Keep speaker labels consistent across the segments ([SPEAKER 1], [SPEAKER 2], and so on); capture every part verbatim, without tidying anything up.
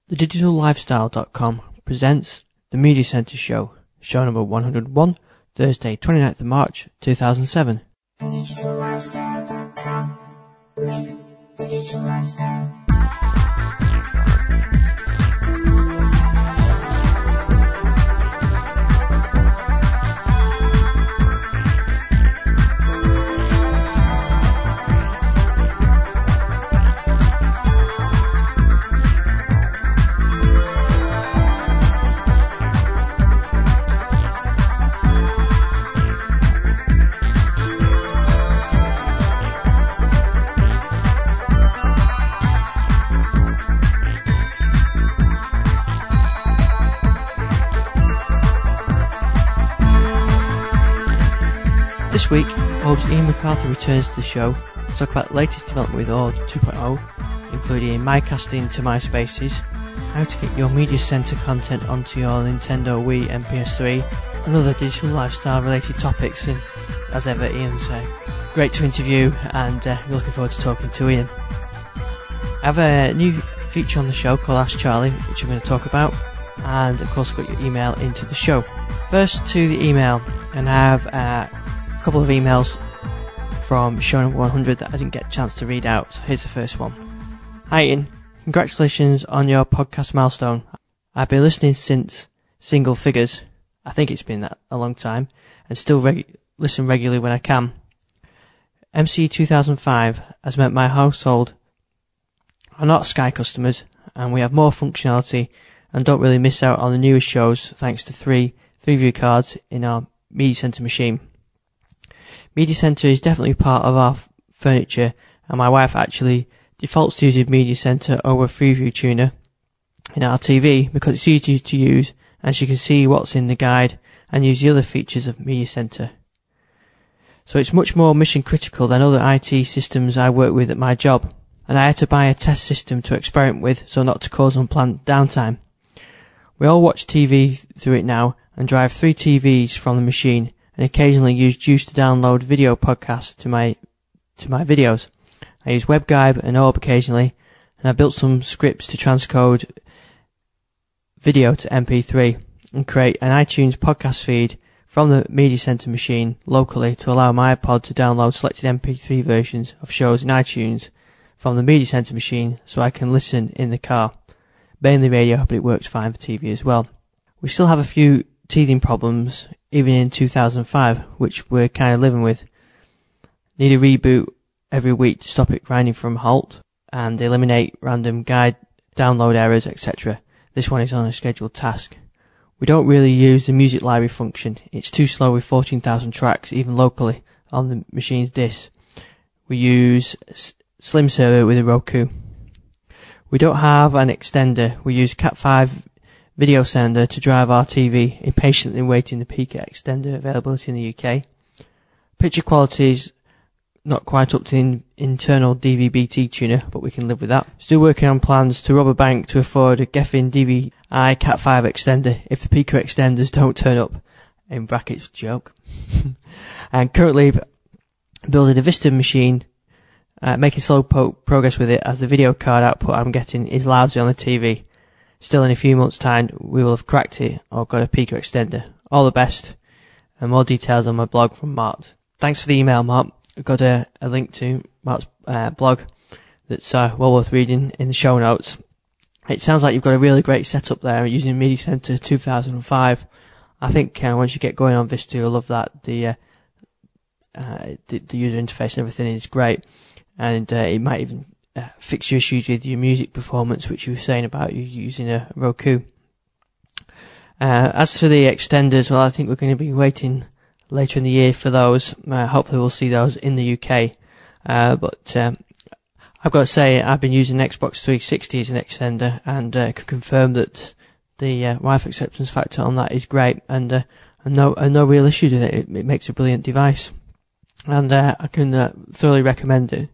[SPEAKER 1] The Digital Lifestyle dot com presents the Media Centre Show, show number one hundred one, Thursday twenty-ninth of March two thousand seven.
[SPEAKER 2] The Digital Lifestyle dot com with the Digital Lifestyle.
[SPEAKER 1] This week, host Ian McCarthy returns to the show to talk about the latest development with Aude two point oh, including MyCasting to MySpaces, how to get your Media Centre content onto your Nintendo Wii M P S three, and other digital lifestyle related topics, and as ever Ian's uh, great to interview, and uh, we're looking forward to talking to Ian. I have a new feature on the show called Ask Charlie, which I'm going to talk about, and of course I've got your email into the show. First to the email, and I have uh, a couple of emails from show number one hundred that I didn't get a chance to read out, so here's the first one. Hi Ian, congratulations on your podcast milestone. I've been listening since Single Figures, I think it's been that a long time, and still reg- listen regularly when I can. M C two thousand five has meant my household are not Sky customers, and we have more functionality and don't really miss out on the newest shows thanks to three three view cards in our Media Centre machine. Media Centre is definitely part of our f- furniture, and my wife actually defaults to using Media Centre over Freeview Tuner in our T V because it's easy to use and she can see what's in the guide and use the other features of Media Centre. So it's much more mission critical than other I T systems I work with at my job, and I had to buy a test system to experiment with so not to cause unplanned downtime. We all watch T V through it now and drive three T Vs from the machine, and occasionally use Juice to download video podcasts to my to my videos. I use WebGuide and Orb occasionally, and I built some scripts to transcode video to M P three and create an iTunes podcast feed from the Media Centre machine locally to allow my iPod to download selected M P three versions of shows in iTunes from the Media Centre machine so I can listen in the car. Mainly radio, but it works fine for T V as well. We still have a few teething problems even in two thousand five, which we're kind of living with. Need a reboot every week to stop it grinding from halt and eliminate random guide download errors, et cetera. This one is on a scheduled task. We don't really use the music library function. It's too slow with fourteen thousand tracks, even locally, on the machine's disk. We use S- Slim Server with a Roku. We don't have an extender. We use Cat five video sender to drive our T V, impatiently waiting the peak extender availability in the U K. Picture quality is not quite up to the internal D V B T tuner, but we can live with that. Still working on plans to rob a bank to afford a Geffen D V I Cat five extender if the Pico extenders don't turn up. In brackets, joke. And currently building a Vista machine, uh, making slow po- progress with it as the video card output I'm getting is lousy on the T V. Still in a few months' time we will have cracked it or got a Pico extender. All the best, and more details on my blog from Mark. Thanks for the email, Mark. I've got a, a link to Mark's uh, blog that's uh, well worth reading in the show notes. It sounds like you've got a really great setup there using Media Centre two thousand five. I think uh, once you get going on Vista you'll love that. The, uh, uh, the, the user interface and everything is great, and uh, it might even Uh, fix your issues with your music performance, which you were saying about you using a Roku. Uh, as for the extenders, well, I think we're going to be waiting later in the year for those. Uh, hopefully we'll see those in the U K. Uh, but um, I've got to say, I've been using Xbox three sixty as an extender, and uh, can confirm that the uh, Wi-Fi acceptance factor on that is great, and, uh, and no and no real issues with it. It, it makes a brilliant device, and uh, I can uh, thoroughly recommend it.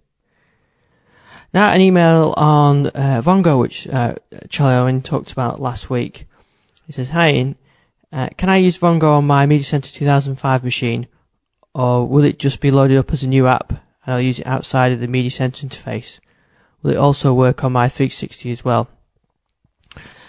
[SPEAKER 1] Now an email on uh, Vongo, which uh, Charlie Owen talked about last week. He says, hi Ian, uh, can I use Vongo on my Media Centre two thousand five machine, or will it just be loaded up as a new app and I'll use it outside of the Media Centre interface? Will it also work on my three sixty as well?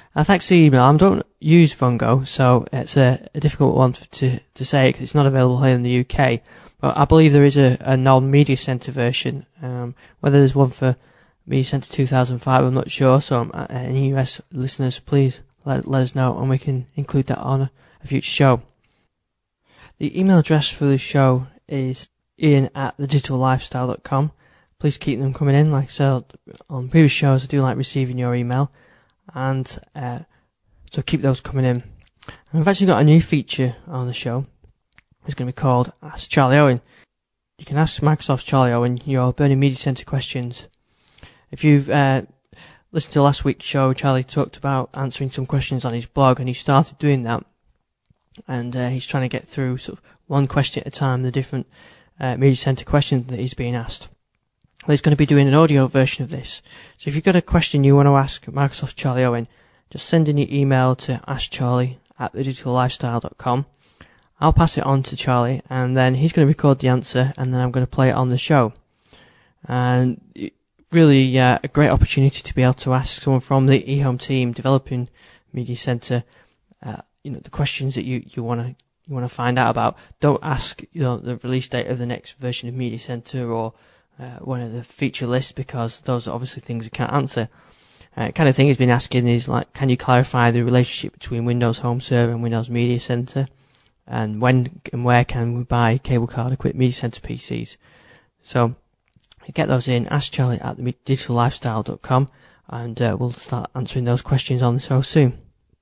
[SPEAKER 1] Uh, thanks for the email. I don't use Fungo, so it's a, a difficult one to, to say because it's not available here in the U K. But I believe there is a, a non-Media Center version. Um, whether there's one for Media Center two thousand five, I'm not sure. So um, uh, any U S listeners, please let, let us know and we can include that on a, a future show. The email address for the show is ian at the digital lifestyle dot com. Please keep them coming in. Like I said on previous shows, I do like receiving your email. And uh, so keep those coming in. And we've actually got a new feature on the show. It's going to be called Ask Charlie Owen. You can ask Microsoft's Charlie Owen your Burning Media Center questions. If you've uh, listened to last week's show, Charlie talked about answering some questions on his blog, and he started doing that. And uh, he's trying to get through sort of one question at a time, the different uh, Media Center questions that he's being asked. Well, he's going to be doing an audio version of this. So if you've got a question you want to ask Microsoft Charlie Owen, just send in your email to askcharlie at the digital lifestyle dot com. I'll pass it on to Charlie, and then he's going to record the answer, and then I'm going to play it on the show. And really uh, a great opportunity to be able to ask someone from the eHome team developing Media Center, uh, you know, the questions that you, you want to you want to find out about. Don't ask, you know, the release date of the next version of Media Center or Uh, one of the feature lists, because those are obviously things you can't answer. Uh, kind of thing he's been asking is like, can you clarify the relationship between Windows Home Server and Windows Media Center, and when and where can we buy cable card equipped Media Center P Cs? So get those in, ask Charlie at the digital lifestyle dot com, and uh, we'll start answering those questions on the show soon.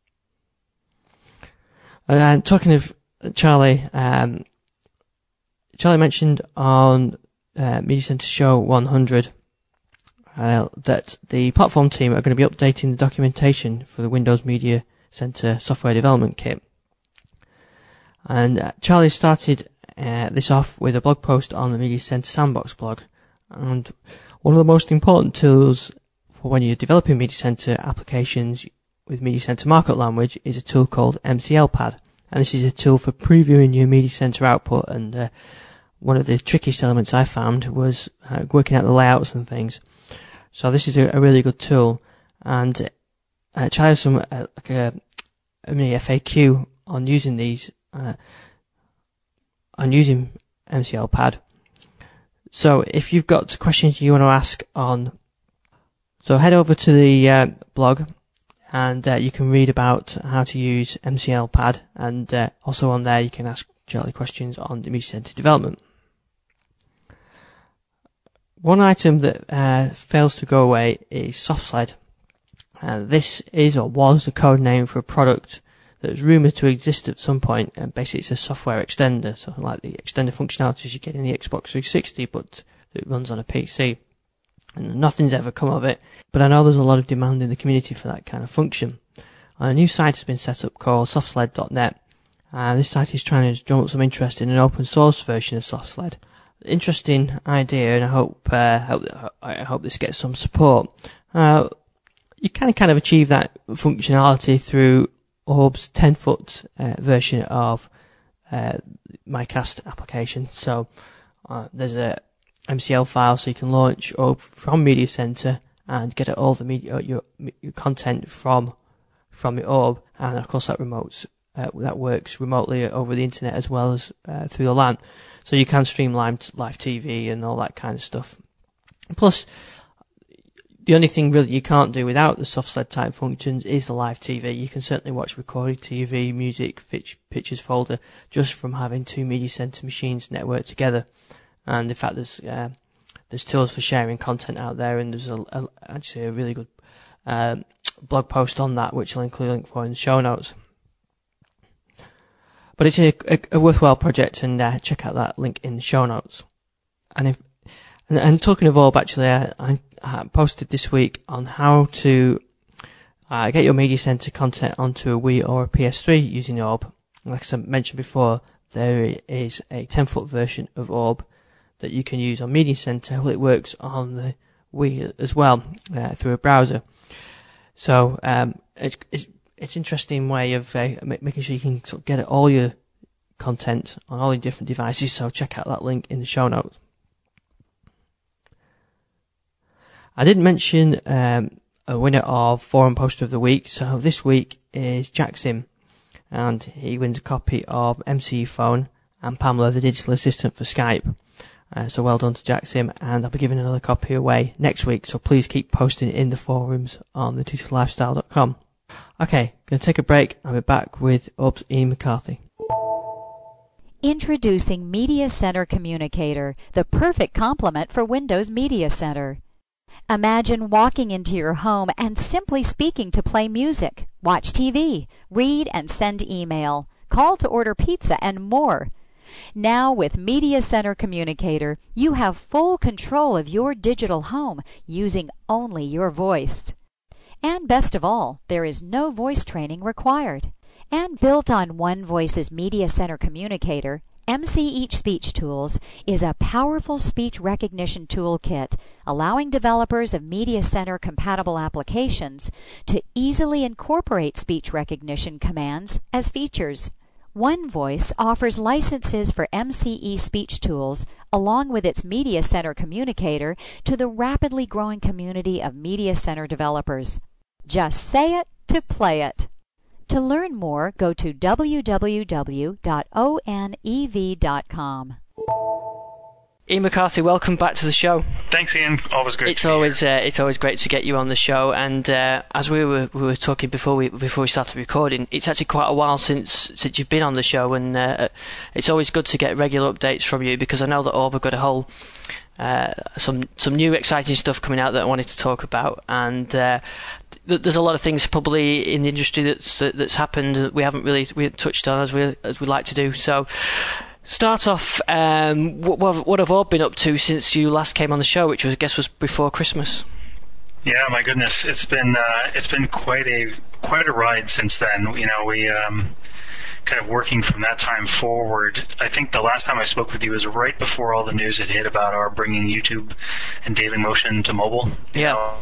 [SPEAKER 1] And talking of Charlie, um, Charlie mentioned on Uh, Media Center Show one hundred uh, that the platform team are going to be updating the documentation for the Windows Media Center software development kit. And uh, Charlie started uh, this off with a blog post on the Media Center Sandbox blog. And one of the most important tools for when you're developing Media Center applications with Media Center markup language is a tool called M C L Pad. And this is a tool for previewing your Media Center output, and uh, one of the trickiest elements I found was uh, working out the layouts and things. So this is a, a really good tool, and uh, Charlie has some uh, like a, a mini F A Q on using these, uh, on using M C L Pad. So if you've got questions you want to ask on, so head over to the uh, blog, and uh, you can read about how to use M C L Pad, and uh, also on there you can ask Charlie questions on the Media Center development. One item that uh, fails to go away is SoftSled. Uh, this is or was a code name for a product that was rumoured to exist at some point, and basically it's a software extender, so like the extender functionalities you get in the Xbox three sixty, but it runs on a P C. And nothing's ever come of it, but I know there's a lot of demand in the community for that kind of function. A new site has been set up called softsled dot net. Uh, this site is trying to drum up some interest in an open source version of SoftSled. Interesting idea, and I hope uh, hope I hope this gets some support. Uh, you can kind of achieve that functionality through Orb's ten foot uh, version of uh, MyCast application. So uh, there's a M C L file, so you can launch Orb from Media Center and get all the media your, your content from from the Orb, and of course that remotes. Uh, that works remotely over the internet as well as uh, through the LAN. So you can stream live, live T V and all that kind of stuff. Plus, the only thing really you can't do without the SoftSled type functions is the live T V. You can certainly watch recorded T V, music, pitch, pictures folder just from having two Media Center machines networked together. And in fact, there's uh, there's tools for sharing content out there, and there's a, a, actually a really good uh, blog post on that, which I'll include a link for in the show notes. But it's a, a, a worthwhile project, and uh, check out that link in the show notes. And if and, and talking of Orb, actually, I, I, I posted this week on how to uh, get your Media Center content onto a Wii or a P S three using Orb. Like I mentioned before, there is a ten foot version of Orb that you can use on Media Center. Well, it works on the Wii as well uh, through a browser. So um, it's, it's It's an interesting way of uh, making sure you can sort of get all your content on all your different devices, so check out that link in the show notes. I didn't mention um, a winner of Forum Poster of the Week. So this week is Jack Sim, and he wins a copy of M C U Phone and Pamela, the digital assistant for Skype. Uh, so well done to Jack Sim, and I'll be giving another copy away next week, so please keep posting in the forums on the digital lifestyle dot com. Okay, going to take a break. I'll be back with U B S Ian McCarthy.
[SPEAKER 3] Introducing Media Center Communicator, the perfect complement for Windows Media Center. Imagine walking into your home and simply speaking to play music, watch T V, read and send email, call to order pizza, and more. Now with Media Center Communicator, you have full control of your digital home using only your voice. And best of all, there is no voice training required. And built on OneVoice's Media Center Communicator, M C Each Speech Tools is a powerful speech recognition toolkit allowing developers of Media Center compatible applications to easily incorporate speech recognition commands as features. OneVoice offers licenses for M C E Speech Tools along with its Media Center Communicator to the rapidly growing community of Media Center developers. Just say it to play it. To learn more, go to w w w dot o n e v dot com.
[SPEAKER 1] Ian McCarthy, welcome back to the show.
[SPEAKER 4] Thanks, Ian. Always great.
[SPEAKER 1] It's
[SPEAKER 4] to be
[SPEAKER 1] always
[SPEAKER 4] here.
[SPEAKER 1] uh, it's always great to get you on the show. And uh, as we were we were talking before we before we started recording, it's actually quite a while since since you've been on the show, and uh, it's always good to get regular updates from you, because I know that Orb have got a whole uh, some some new exciting stuff coming out that I wanted to talk about, and uh, th- there's a lot of things probably in the industry that's that's happened that we haven't really we haven't touched on as we as we like to do. So. Start off, um, what, what have Orb been up to since you last came on the show, which was, I guess was before Christmas?
[SPEAKER 4] Yeah, my goodness, it's been uh, it's been quite a quite a ride since then. You know, we um, kind of working from that time forward. I think the last time I spoke with you was right before all the news had hit about our bringing YouTube and Dailymotion to mobile. You
[SPEAKER 1] yeah.
[SPEAKER 4] know,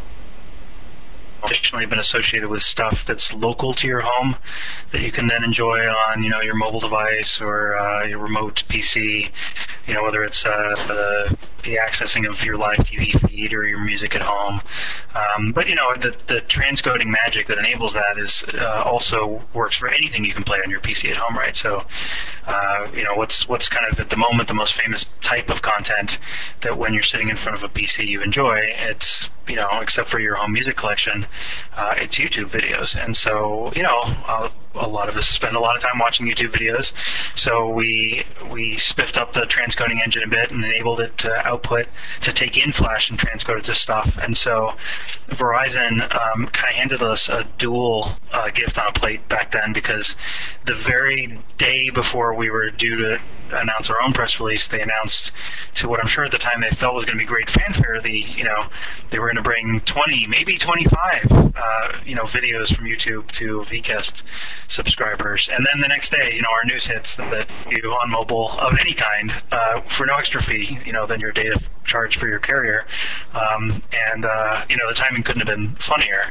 [SPEAKER 4] traditionally been associated with stuff that's local to your home that you can then enjoy on, you know, your mobile device or uh, your remote P C, you know, whether it's uh, the, the accessing of your live T V feed or your music at home. Um, but, you know, the, the transcoding magic that enables that is uh, also works for anything you can play on your P C at home, right? So, uh, you know, what's what's kind of at the moment the most famous type of content that when you're sitting in front of a P C you enjoy, it's, you know, except for your home music collection, uh, it's YouTube videos. And so, you know, uh, a lot of us spend a lot of time watching YouTube videos. So we we spiffed up the transcoding engine a bit and enabled it to output, to take in Flash and transcode it to stuff. And so Verizon um, kind of handed us a dual uh, gift on a plate back then, because the very day before we were due to announce our own press release, they announced to what I'm sure at the time they felt was going to be great fanfare, the, you know, they were going to bring twenty, maybe twenty-five, uh, you know, videos from YouTube to VCast subscribers. And then the next day, you know, our news hits that, that you on mobile of any kind, uh, for no extra fee, you know, than your data charge for your carrier. Um, and, uh, you know, the timing couldn't have been funnier.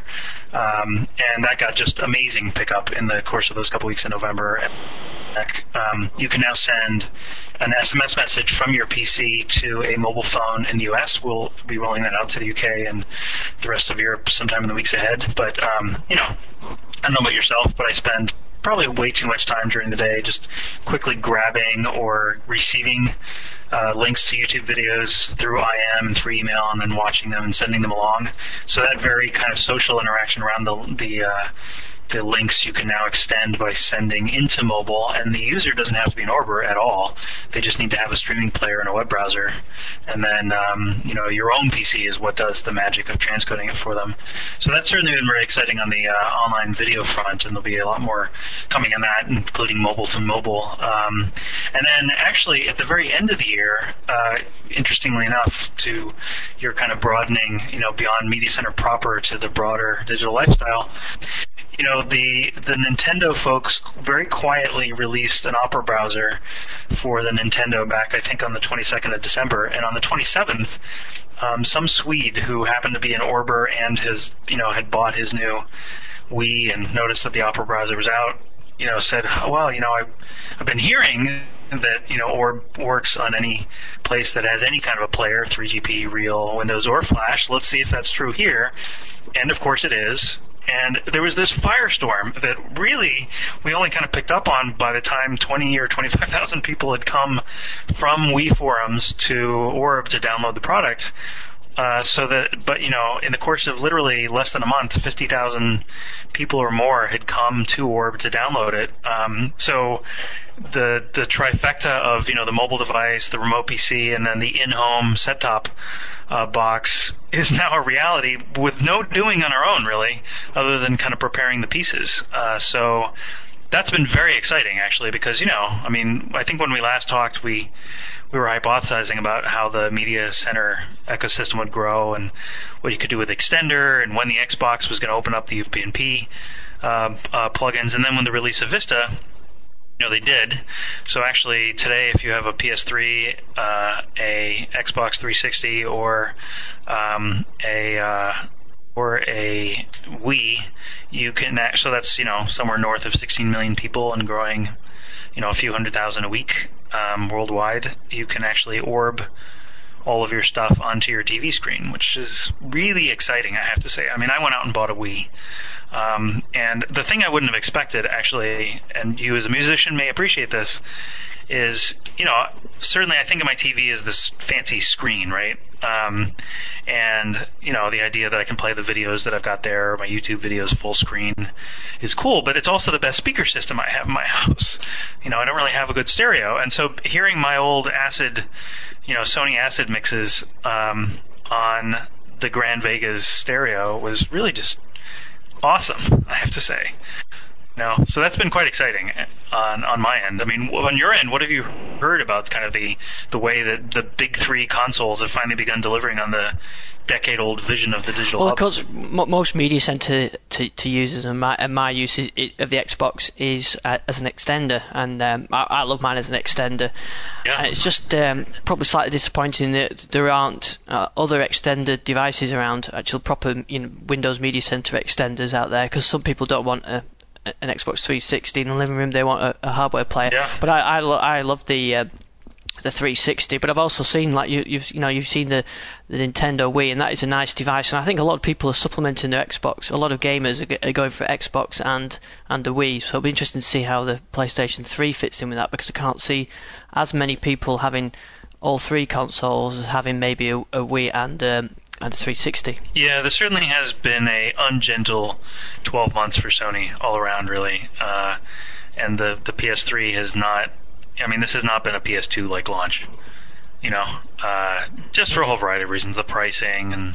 [SPEAKER 4] Um, and that got just amazing pickup in the course of those couple weeks in November. Um, you can now send an S M S message from your P C to a mobile phone in the U S. We'll be rolling that out to the U K and the rest of Europe sometime in the weeks ahead. But, um, you know, I don't know about yourself, but I spend probably way too much time during the day just quickly grabbing or receiving uh, links to YouTube videos through I M and through email, and then watching them and sending them along. So that very kind of social interaction around the the uh, the links you can now extend by sending into mobile, and the user doesn't have to be an Orber at all. They just need to have a streaming player and a web browser, and then um, you know, your own P C is what does the magic of transcoding it for them. So that's certainly been very exciting on the uh, online video front, and there'll be a lot more coming on that, including mobile to mobile. Um, and then actually at the very end of the year, uh, interestingly enough, to your kind of broadening, you know, beyond Media Center proper to the broader digital lifestyle, you know, the the Nintendo folks very quietly released an Opera browser for the Nintendo back, I think, on the twenty-second of December. And on the twenty-seventh, um, some Swede who happened to be an Orber and his, you know, had bought his new Wii and noticed that the Opera browser was out, you know, said, oh, well, you know, I've, I've been hearing that, you know, Orb works on any place that has any kind of a player, three G P, Real, Windows, or Flash. Let's see if that's true here. And of course it is. And there was this firestorm that really we only kind of picked up on by the time twenty or twenty-five thousand people had come from Wii forums to Orb to download the product. Uh, so that, but you know, in the course of literally less than a month, fifty thousand people or more had come to Orb to download it. Um, so the the trifecta of, you know, the mobile device, the remote P C, and then the in-home set-top uh, box is now a reality with no doing on our own, really, other than kind of preparing the pieces. Uh, so that's been very exciting, actually, because, you know, I mean, I think when we last talked, we we were hypothesizing about how the media center ecosystem would grow and what you could do with Extender and when the Xbox was going to open up the U P n P uh, uh, plugins. And then when the release of Vista, you know, they did. So actually today, if you have a P S three, uh, a Xbox three sixty, or um, a uh, or a Wii, you can act, so that's, you know, somewhere north of sixteen million people and growing, you know, a few hundred thousand a week um, worldwide. You can actually Orb all of your stuff onto your T V screen, which is really exciting, I have to say. I mean, I went out and bought a Wii. Um, and the thing I wouldn't have expected, actually, and you as a musician may appreciate this, is, you know, certainly I think of my T V as this fancy screen, right? Um, and, you know, the idea that I can play the videos that I've got there, my YouTube videos full screen, is cool, but it's also the best speaker system I have in my house. You know, I don't really have a good stereo. And so hearing my old Acid, you know, Sony Acid mixes um, on the Grand Vegas stereo was really just awesome, I have to say. No, so that's been quite exciting on on my end. I mean, on your end, what have you heard about kind of the the way that the big three consoles have finally begun delivering on the decade-old vision of the digital
[SPEAKER 1] well,
[SPEAKER 4] hub?
[SPEAKER 1] Well, because m- most media center to, to users and my and my use is, it, of the Xbox is uh, as an extender, and um, I, I love mine as an extender.
[SPEAKER 4] Yeah.
[SPEAKER 1] And it's just um, probably slightly disappointing that there aren't uh, other extender devices around, actual proper, you know, Windows Media Center extenders out there, because some people don't want a an Xbox three sixty in the living room, they want a, a hardware player.
[SPEAKER 4] Yeah.
[SPEAKER 1] But I I, lo- I love the uh, the three sixty. But I've also seen, like you you've you know you've seen the, the Nintendo Wii, and that is a nice device. And I think a lot of people are supplementing their Xbox. A lot of gamers are, g- are going for Xbox and and the Wii. So it'll be interesting to see how the PlayStation three fits in with that, because I can't see as many people having all three consoles as having maybe a, a Wii and um, and three sixty.
[SPEAKER 4] Yeah, there certainly has been a ungentle twelve months for Sony all around, really. Uh, and the, the P S three has not, I mean, this has not been a P S two like launch, you know, uh, just for a whole variety of reasons, the pricing and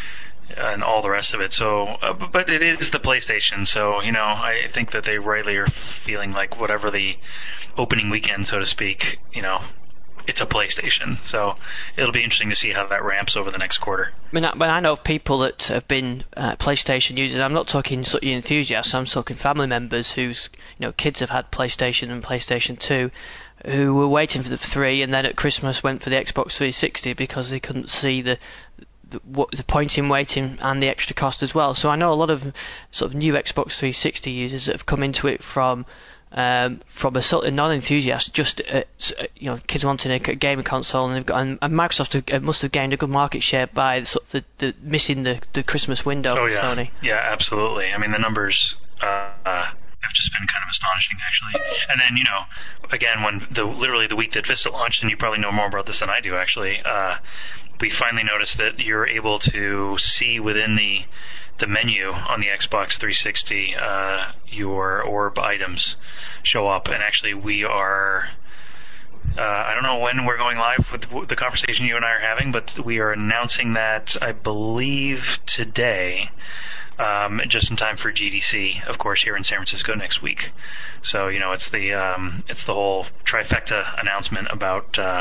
[SPEAKER 4] and all the rest of it. So, uh, but it is the PlayStation, so, you know, I think that they rightly are feeling like whatever the opening weekend, so to speak, you know, it's a PlayStation, so it'll be interesting to see how that ramps over the next quarter.
[SPEAKER 1] I mean, I, but I know of people that have been uh, PlayStation users. I'm not talking sort of enthusiasts. I'm talking family members whose, you know, kids have had PlayStation and PlayStation two, who were waiting for the three, and then at Christmas went for the Xbox three sixty because they couldn't see the the, what, the point in waiting and the extra cost as well. So I know a lot of sort of new Xbox three sixty users that have come into it from. Um, from a sort of non-enthusiast, just uh, you know, kids wanting a gaming console, and they've got, and, and Microsoft have, must have gained a good market share by sort of the, the missing the, the Christmas window
[SPEAKER 4] oh,
[SPEAKER 1] for
[SPEAKER 4] yeah.
[SPEAKER 1] Sony.
[SPEAKER 4] Yeah, absolutely. I mean, the numbers uh, uh, have just been kind of astonishing, actually. And then, you know, again, when the literally the week that Vista launched, and you probably know more about this than I do, actually, uh, we finally noticed that you're able to see within the the menu on the Xbox three sixty, uh, your Orb items show up, and actually we are, uh, I don't know when we're going live with the conversation you and I are having, but we are announcing that, I believe, today, um, just in time for G D C, of course, here in San Francisco next week. So, you know, it's the um, it's the whole trifecta announcement about uh,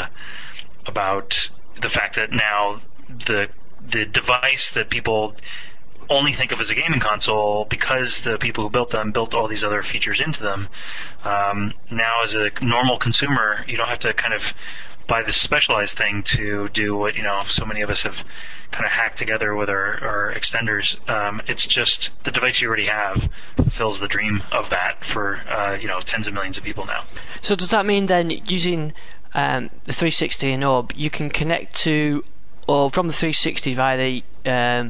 [SPEAKER 4] about the fact that now the the device that people only think of as a gaming console, because the people who built them built all these other features into them. Um, now, as a normal consumer, you don't have to kind of buy this specialized thing to do what, you know, so many of us have kind of hacked together with our, our extenders. Um, it's just the device you already have fulfills the dream of that for, uh, you know, tens of millions of people now.
[SPEAKER 1] So does that mean then using um, the three sixty and Orb, you can connect to Orb from the three sixty via the um,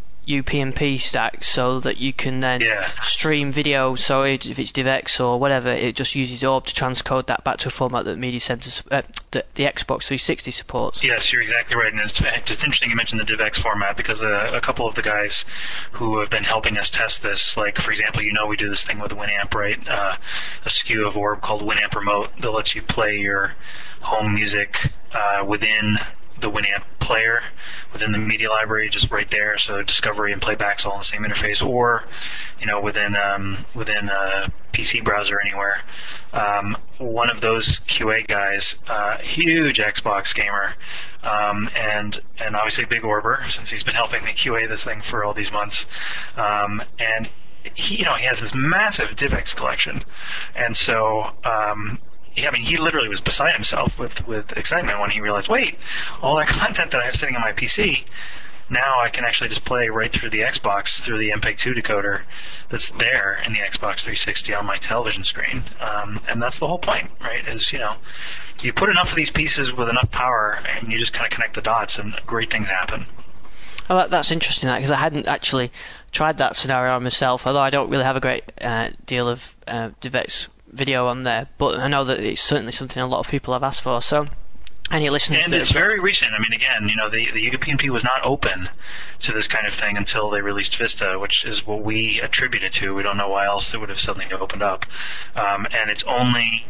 [SPEAKER 1] U P n P stack, so that you can then
[SPEAKER 4] yeah.
[SPEAKER 1] stream video? So if it's DivX or whatever, it just uses Orb to transcode that back to a format that Media Center, uh, the, the Xbox three sixty supports.
[SPEAKER 4] Yes, you're exactly right. And it's, it's interesting you mentioned the DivX format, because a, a couple of the guys who have been helping us test this, like, for example, you know we do this thing with Winamp, right? Uh, a S K U of Orb called Winamp Remote that lets you play your home music uh, within the Winamp player, within the media library, just right there. So discovery and playback's all in the same interface, or, you know, within um, within a P C browser anywhere. Um, one of those Q A guys, uh, huge Xbox gamer, um, and and obviously big Orber, since he's been helping me Q A this thing for all these months, um, and he, you know, he has this massive DivX collection, and so. Um, I mean, he literally was beside himself with, with excitement when he realized, wait, all that content that I have sitting on my P C, now I can actually just play right through the Xbox, through the M P E G two decoder that's there in the Xbox three sixty on my television screen. Um, and that's the whole point, right, is, you know, you put enough of these pieces with enough power and you just kind of connect the dots and great things happen.
[SPEAKER 1] Oh, that, that's interesting, because I hadn't actually tried that scenario myself, although I don't really have a great uh, deal of uh, DivX video on there, but I know that it's certainly something a lot of people have asked for. So any listeners,
[SPEAKER 4] and it's very recent. I mean, again, you know, the the U P n P was not open to this kind of thing until they released Vista, which is what we attribute it to. We don't know why else it would have suddenly opened up. Um, and it's only,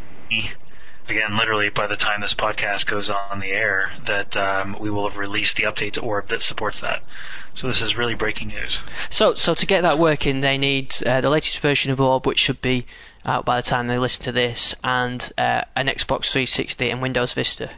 [SPEAKER 4] again, literally by the time this podcast goes on the air, that um, we will have released the update to Orb that supports that. So this is really breaking news.
[SPEAKER 1] So, so to get that working, they need uh, the latest version of Orb, which should be out by the time they listen to this, and uh, an Xbox three sixty and Windows Vista.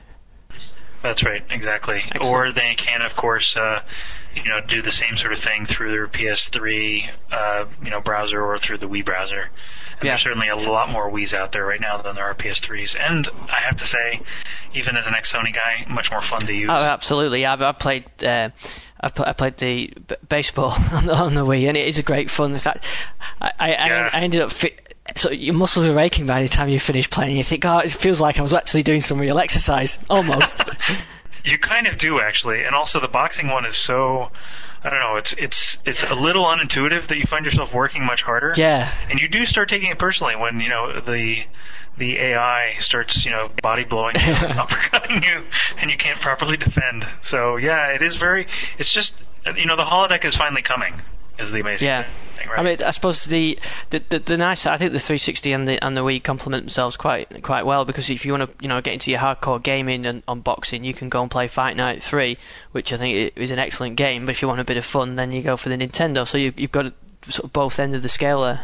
[SPEAKER 4] That's right, exactly.
[SPEAKER 1] Excellent.
[SPEAKER 4] Or they can, of course, uh, you know, do the same sort of thing through their P S three, uh, you know, browser, or through the Wii browser. And
[SPEAKER 1] yeah.
[SPEAKER 4] There's certainly a lot more Wiis out there right now than there are P S threes. And I have to say, even as an ex-Sony guy, much more fun to use.
[SPEAKER 1] Oh, absolutely. I've, I've played. Uh, I've, pl- I played the b- baseball on the, on the Wii, and it is a great fun. In fact, I, I,
[SPEAKER 4] yeah.
[SPEAKER 1] I, I ended up. Fi- so your muscles are aching by the time you finish playing. You think, oh, it feels like I was actually doing some real exercise, almost.
[SPEAKER 4] You kind of do, actually. And also the boxing one is so, I don't know, it's it's it's a little unintuitive that you find yourself working much harder.
[SPEAKER 1] Yeah.
[SPEAKER 4] And you do start taking it personally when, you know, the the A I starts, you know, body blowing you, uppercutting you, and you can't properly defend. So, yeah, it is very, it's just, you know, the holodeck is finally coming, is the amazing
[SPEAKER 1] yeah.
[SPEAKER 4] thing, right?
[SPEAKER 1] I mean, I suppose the the, the, the nice, I think the three sixty and the and the Wii complement themselves quite quite well, because if you want to, you know, get into your hardcore gaming and on boxing, you can go and play Fight Night three, which I think is an excellent game. But if you want a bit of fun, then you go for the Nintendo. So you, you've got sort of both ends of the scale there.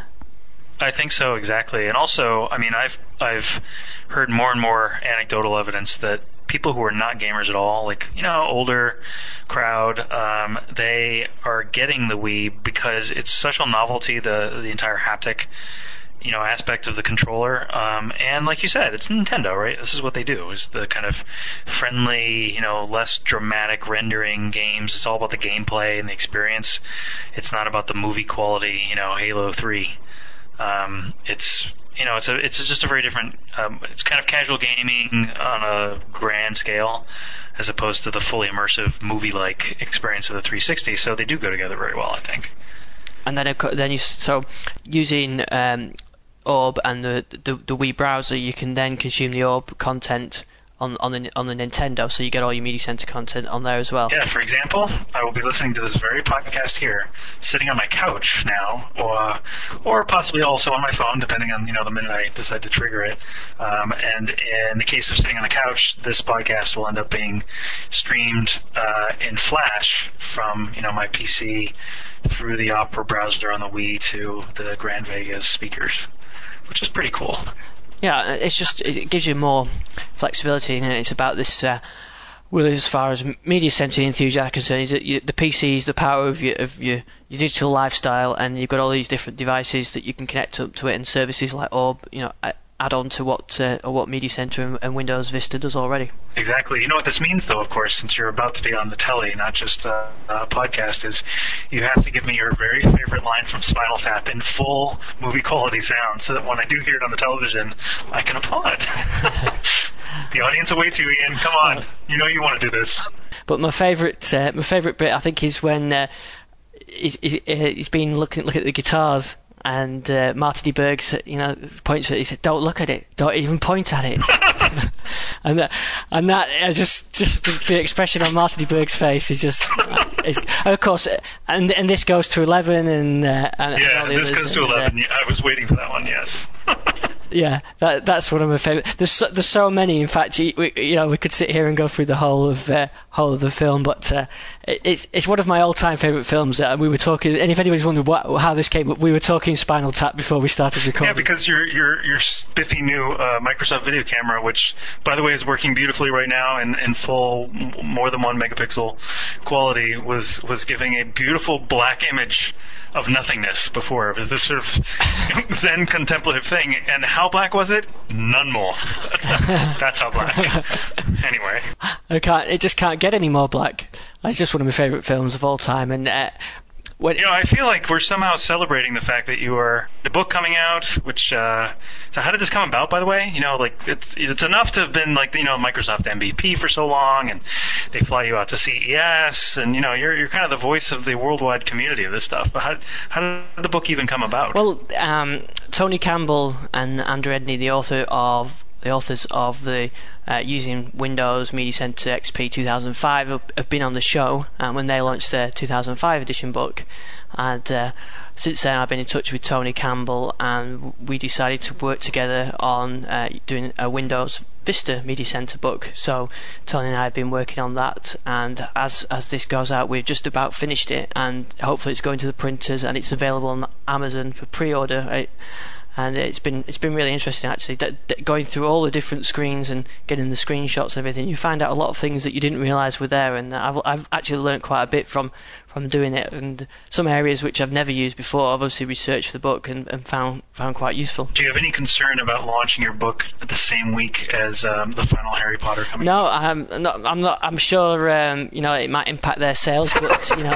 [SPEAKER 4] I think so, exactly. And also, I mean, I've I've heard more and more anecdotal evidence that people who are not gamers at all, like, you know, older crowd, um, they are getting the Wii because it's such a novelty, the the entire haptic, you know, aspect of the controller. Um, and like you said, it's Nintendo, right? This is what they do, is the kind of friendly, you know, less dramatic rendering games. It's all about the gameplay and the experience. It's not about the movie quality, you know, Halo three. Um, it's, you know, it's a, it's just a very different, um, it's kind of casual gaming on a grand scale, as opposed to the fully immersive movie-like experience of the three sixty. So they do go together very well, I think.
[SPEAKER 1] And then, then you so using um, Orb and the, the the Wii browser, you can then consume the Orb content on on the on the Nintendo, so you get all your Media Center content on there as well.
[SPEAKER 4] Yeah, for example, I will be listening to this very podcast here, sitting on my couch now, or or possibly also on my phone, depending on, you know, the minute I decide to trigger it. Um, and in the case of sitting on the couch, this podcast will end up being streamed uh, in Flash from, you know, my P C through the Opera browser on the Wii to the Grand Vegas speakers, which is pretty cool.
[SPEAKER 1] Yeah, it's just, it gives you more flexibility, and it's about this, uh, well, as far as Media Center enthusiasts are concerned, is that you, the P Cs, the power of your of your, your digital lifestyle, and you've got all these different devices that you can connect up to it, and services like Orb, you know, add on to what uh, or what Media Center and, and Windows Vista does already.
[SPEAKER 4] Exactly. You know what this means, though, of course, since you're about to be on the telly, not just uh, a podcast, is you have to give me your very favorite line from Spinal Tap in full movie quality sound, so that when I do hear it on the television, I can applaud. The audience awaits you, Ian. Come on. You know you want to do this.
[SPEAKER 1] But my favourite uh, my favourite bit, I think, is when uh, he's, he's, he's been looking look at the guitars. And uh, Marty D. Berg, you know, points at it. He said, "Don't look at it. Don't even point at it." and that, and that, uh, just, just the, the expression on Marty D. Berg's face is just, is, and of course, and and this goes to eleven, and, uh, and
[SPEAKER 4] yeah,
[SPEAKER 1] and
[SPEAKER 4] this
[SPEAKER 1] others,
[SPEAKER 4] goes to
[SPEAKER 1] and,
[SPEAKER 4] eleven.
[SPEAKER 1] Uh,
[SPEAKER 4] I was waiting for that one. Yes.
[SPEAKER 1] Yeah, that that's one of my favourite. There's so, there's so many. In fact, you, we, you know, we could sit here and go through the whole of uh, whole of the film, but uh, it, it's it's one of my all-time favourite films. Uh, we were talking, and if anybody's wondered what, how this came up, we were talking Spinal Tap before we started recording.
[SPEAKER 4] Yeah, because your your your spiffy new uh, Microsoft Video camera, which by the way is working beautifully right now in, in full more than one megapixel quality, was was giving a beautiful black image of nothingness before. It was this sort of Zen contemplative thing, and how black was it? None more. That's, that's how black. Anyway,
[SPEAKER 1] I can't. It just can't get any more black. It's just one of my favourite films of all time, and. Uh, When,
[SPEAKER 4] you know, I feel like we're somehow celebrating the fact that you are the book coming out. Which, uh, so how did this come about, by the way? You know, like it's it's enough to have been like you know Microsoft M V P for so long, and they fly you out to C E S, and you know you're you're kind of the voice of the worldwide community of this stuff. But how how did the book even come about?
[SPEAKER 1] Well, um, Tony Campbell and Andrew Edney, the author of the authors of the uh, using Windows Media Center X P two thousand five have, have been on the show uh, when they launched their two thousand five edition book, and uh, since then I've been in touch with Tony Campbell, and we decided to work together on uh, doing a Windows Vista Media Center book. So Tony and I have been working on that, and as as this goes out, we've just about finished it, and hopefully it's going to the printers and it's available on Amazon for pre-order. Right? And it's been it's been really interesting actually, that, that going through all the different screens and getting the screenshots and everything. You find out a lot of things that you didn't realise were there, and I've I've actually learnt quite a bit from from doing it, and some areas which I've never used before. I've obviously researched the book and, and found found quite useful.
[SPEAKER 4] Do you have any concern about launching your book the same week as um, the final Harry Potter coming?
[SPEAKER 1] No, I'm not. I'm not. I'm sure um, you know it might impact their sales, but you know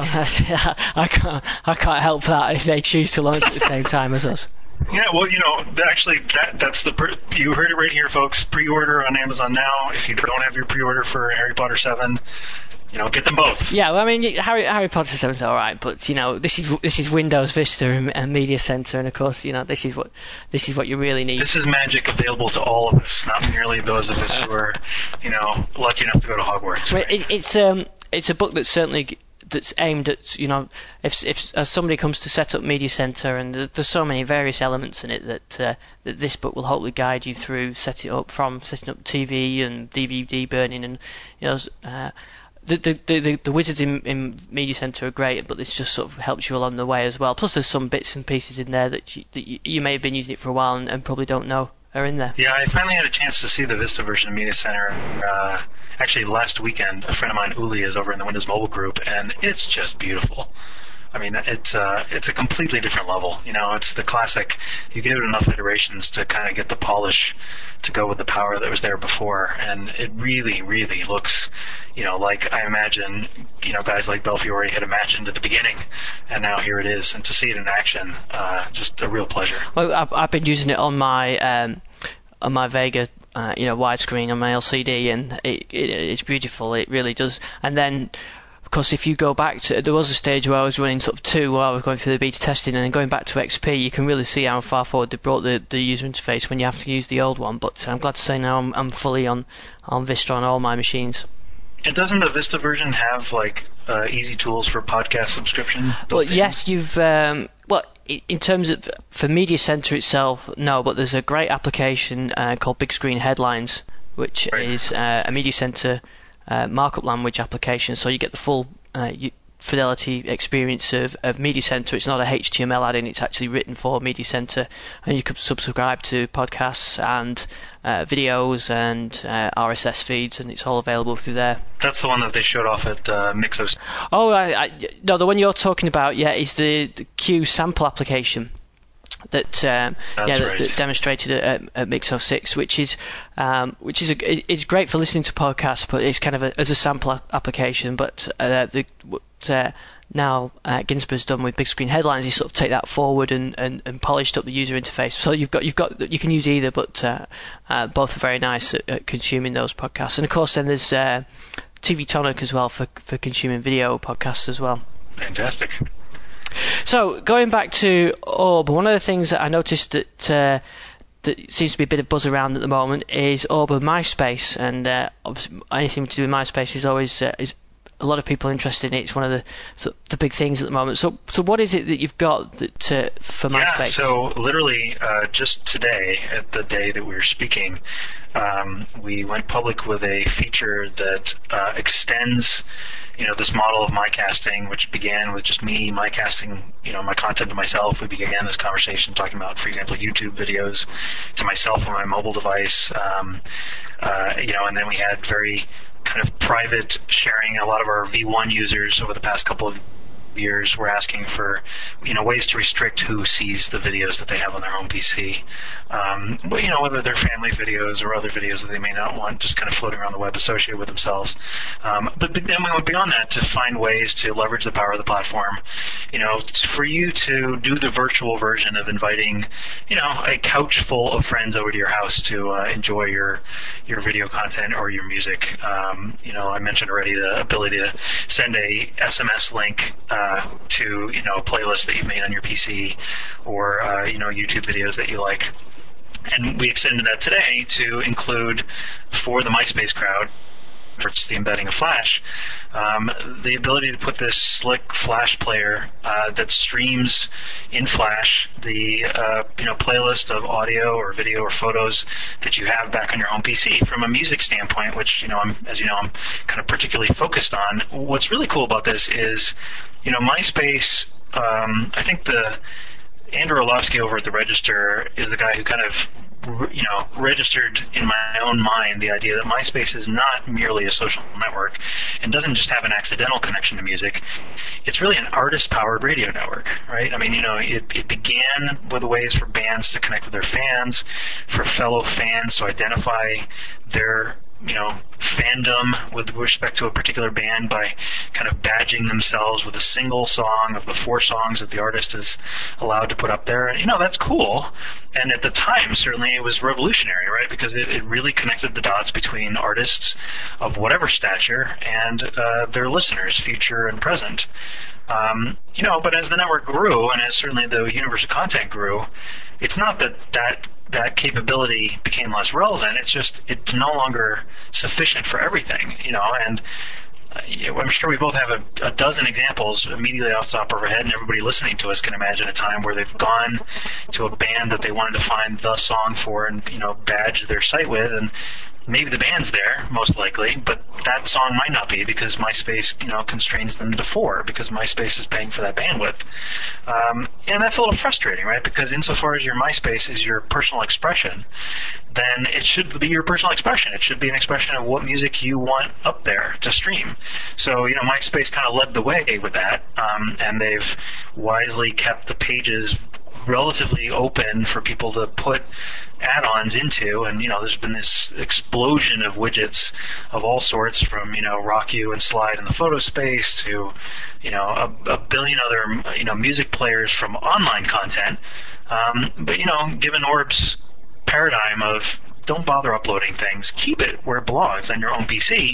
[SPEAKER 1] I can't I can't help that if they choose to launch at the same time as us.
[SPEAKER 4] Yeah, well, you know, actually, that that's the per- you heard it right here, folks. Pre-order on Amazon now. If you don't have your pre-order for Harry Potter seven, you know, get them both.
[SPEAKER 1] Yeah, well, I mean, Harry Harry Potter seven's all right, but you know, this is this is Windows Vista and, and Media Center, and of course, you know, this is what this is what you really need.
[SPEAKER 4] This is magic available to all of us, not merely those of us who are, you know, lucky enough to go to Hogwarts.
[SPEAKER 1] Right? It, it's um it's a book that's certainly. That's aimed at, you know, if if as somebody comes to set up Media Center, and there's, there's so many various elements in it that uh, that this book will hopefully guide you through setting it up, from setting up T V and D V D burning, and you know, uh, the, the the the wizards in, in Media Center are great, but this just sort of helps you along the way as well. Plus, there's some bits and pieces in there that you, that you, you may have been using it for a while and, and probably don't know are in there.
[SPEAKER 4] Yeah, I finally had a chance to see the Vista version of Media Center. Uh, actually, last weekend, a friend of mine, Uli, is over in the Windows Mobile group, and it's just beautiful. I mean, it's uh, it's a completely different level. You know, it's the classic. You give it enough iterations to kind of get the polish to go with the power that was there before, and it really, really looks, you know, like I imagine, you know, guys like Belfiore had imagined at the beginning, and now here it is. And to see it in action, uh, just a real pleasure.
[SPEAKER 1] Well, I've, I've been using it on my um, on my Vega, uh, you know, widescreen on my L C D, and it, it it's beautiful. It really does. And then, of course, if you go back to, there was a stage where I was running sort of two while I was going through the beta testing, and then going back to X P, you can really see how far forward they brought the, the user interface when you have to use the old one. But I'm glad to say now I'm, I'm fully on, on Vista on all my machines.
[SPEAKER 4] And doesn't the Vista version have like uh, easy tools for podcast subscription?
[SPEAKER 1] Well, yes, you've. Um, well, in terms of for Media Center itself, no, but there's a great application uh, called Big Screen Headlines, which right. is uh, a Media Center Uh, markup language application, so you get the full uh, fidelity experience of, of Media Center. It's not a H T M L add-in, it's actually written for Media Center, and you can subscribe to podcasts and uh, videos and uh, R S S feeds, and it's all available through there.
[SPEAKER 4] That's the one that they showed off at uh, Mixos.
[SPEAKER 1] Oh, I, I, no, the one you're talking about, yeah, is the, the Q sample application. that um,
[SPEAKER 4] That's
[SPEAKER 1] yeah that,
[SPEAKER 4] right.
[SPEAKER 1] that demonstrated at, at Mix oh six, which is um, which is a, it- it's great for listening to podcasts, but it's kind of a, as a sample a- application. But uh, the what uh, now uh, Ginsberg's done with Big Screen Headlines, he sort of take that forward and, and, and polished up the user interface. So you've got you've got you can use either, but uh, uh, both are very nice at, at consuming those podcasts. And of course, then there's uh, T V Tonic as well for for consuming video podcasts as well.
[SPEAKER 4] Fantastic.
[SPEAKER 1] So going back to Orb, one of the things that I noticed that uh, that seems to be a bit of buzz around at the moment is Orb and MySpace, and uh, obviously anything to do with MySpace is always uh, is a lot of people are interested in it. It's one of the so, the big things at the moment. So so what is it that you've got that, uh, for MySpace?
[SPEAKER 4] Yeah, so literally uh, just today, at the day that we were speaking, um, we went public with a feature that uh, extends, you know, this model of MyCasting, which began with just me MyCasting, you know, my content to myself. We began this conversation talking about, for example, YouTube videos to myself on my mobile device, um, uh, you know, and then we had very kind of private sharing. A lot of our V one users over the past couple of years were asking for, you know, ways to restrict who sees the videos that they have on their own P C. Um, but, you know, whether they're family videos or other videos that they may not want just kind of floating around the web associated with themselves. Um, but, but then we went beyond that to find ways to leverage the power of the platform. You know, for you to do the virtual version of inviting, you know, a couch full of friends over to your house to uh, enjoy your your video content or your music. Um, you know, I mentioned already the ability to send a S M S link uh, to, you know, a playlist that you've made on your P C or, uh, you know, YouTube videos that you like. And we extended that today to include, for the MySpace crowd, it's the embedding of Flash, um, the ability to put this slick Flash player uh, that streams in Flash the uh, you know playlist of audio or video or photos that you have back on your home P C from a music standpoint, which, you know, I'm, as you know, I'm kind of particularly focused on. What's really cool about this is, you know, MySpace, um, I think the Andrew Orlovsky over at the Register is the guy who kind of, you know, registered in my own mind the idea that MySpace is not merely a social network and doesn't just have an accidental connection to music. It's really an artist-powered radio network, right? I mean, you know, it, it began with ways for bands to connect with their fans, for fellow fans to identify their, you know, fandom with respect to a particular band by kind of badging themselves with a single song of the four songs that the artist is allowed to put up there. And, you know, that's cool. And at the time, certainly it was revolutionary, right? Because it, it really connected the dots between artists of whatever stature and uh, their listeners, future and present. Um, you know, but as the network grew and as certainly the universe of content grew, it's not that that that capability became less relevant. It's just it's no longer sufficient for everything, you know. And uh, I'm sure we both have a, a dozen examples immediately off the top of our head, and everybody listening to us can imagine a time where they've gone to a band that they wanted to find the song for and, you know, badge their site with, and maybe the band's there, most likely, but that song might not be because MySpace, you know, constrains them to four because MySpace is paying for that bandwidth. Um, and that's a little frustrating, right? Because insofar as your MySpace is your personal expression, then it should be your personal expression. It should be an expression of what music you want up there to stream. So, you know, MySpace kind of led the way with that, um, and they've wisely kept the pages relatively open for people to put add-ons into, and, you know, there's been this explosion of widgets of all sorts, from, you know, Rock You and Slide in the photo space to, you know, a, a billion other, you know, music players from online content. Um, but, you know, given Orb's paradigm of don't bother uploading things, keep it where it belongs on your own P C,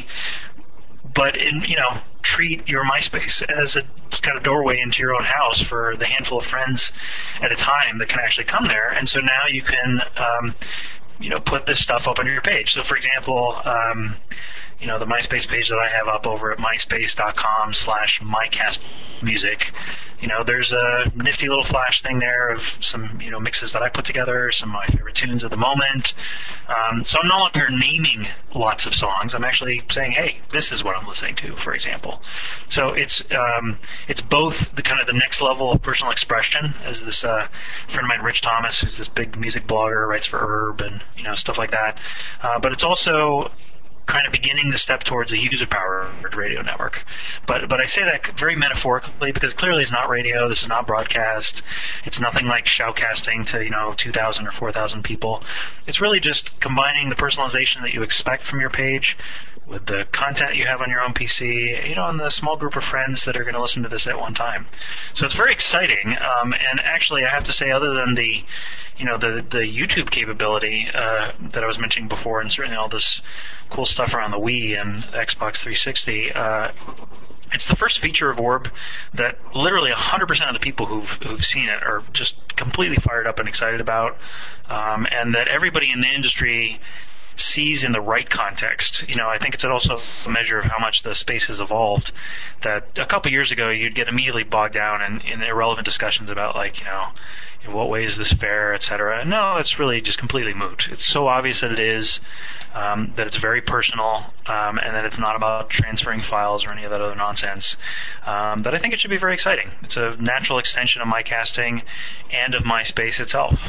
[SPEAKER 4] but, in, you know, treat your MySpace as a kind of doorway into your own house for the handful of friends at a time that can actually come there. And so now you can, um, you know, put this stuff up on your page. So, for example, um, you know, the MySpace page that I have up over at myspace.com slash mycastmusic, you know, there's a nifty little flash thing there of some, you know, mixes that I put together, some of my favorite tunes at the moment. Um, so I'm no longer naming lots of songs. I'm actually saying, hey, this is what I'm listening to, for example. So it's um, it's both the kind of the next level of personal expression, as this uh, friend of mine, Rich Thomas, who's this big music blogger, writes for Herb and, you know, stuff like that. Uh, but it's also kind of beginning to step towards a user-powered radio network. But but I say that very metaphorically because clearly it's not radio. This is not broadcast. It's nothing like shoutcasting to, you know, two thousand or four thousand people. It's really just combining the personalization that you expect from your page with the content you have on your own P C, you know, and the small group of friends that are going to listen to this at one time. So it's very exciting. Um, and actually, I have to say, other than the, you know, the the YouTube capability uh, that I was mentioning before, and certainly all this cool stuff around the Wii and Xbox three sixty, uh, it's the first feature of Orb that literally one hundred percent of the people who've who've seen it are just completely fired up and excited about, um, and that everybody in the industry sees in the right context. You know, I think it's also a measure of how much the space has evolved. That a couple years ago, you'd get immediately bogged down in, in irrelevant discussions about, like, you know, in what way is this fair, et cetera. No, it's really just completely moot. It's so obvious that it is, um, that it's very personal, um, and that it's not about transferring files or any of that other nonsense, um, that I think it should be very exciting. It's a natural extension of MyCasting and of MySpace itself.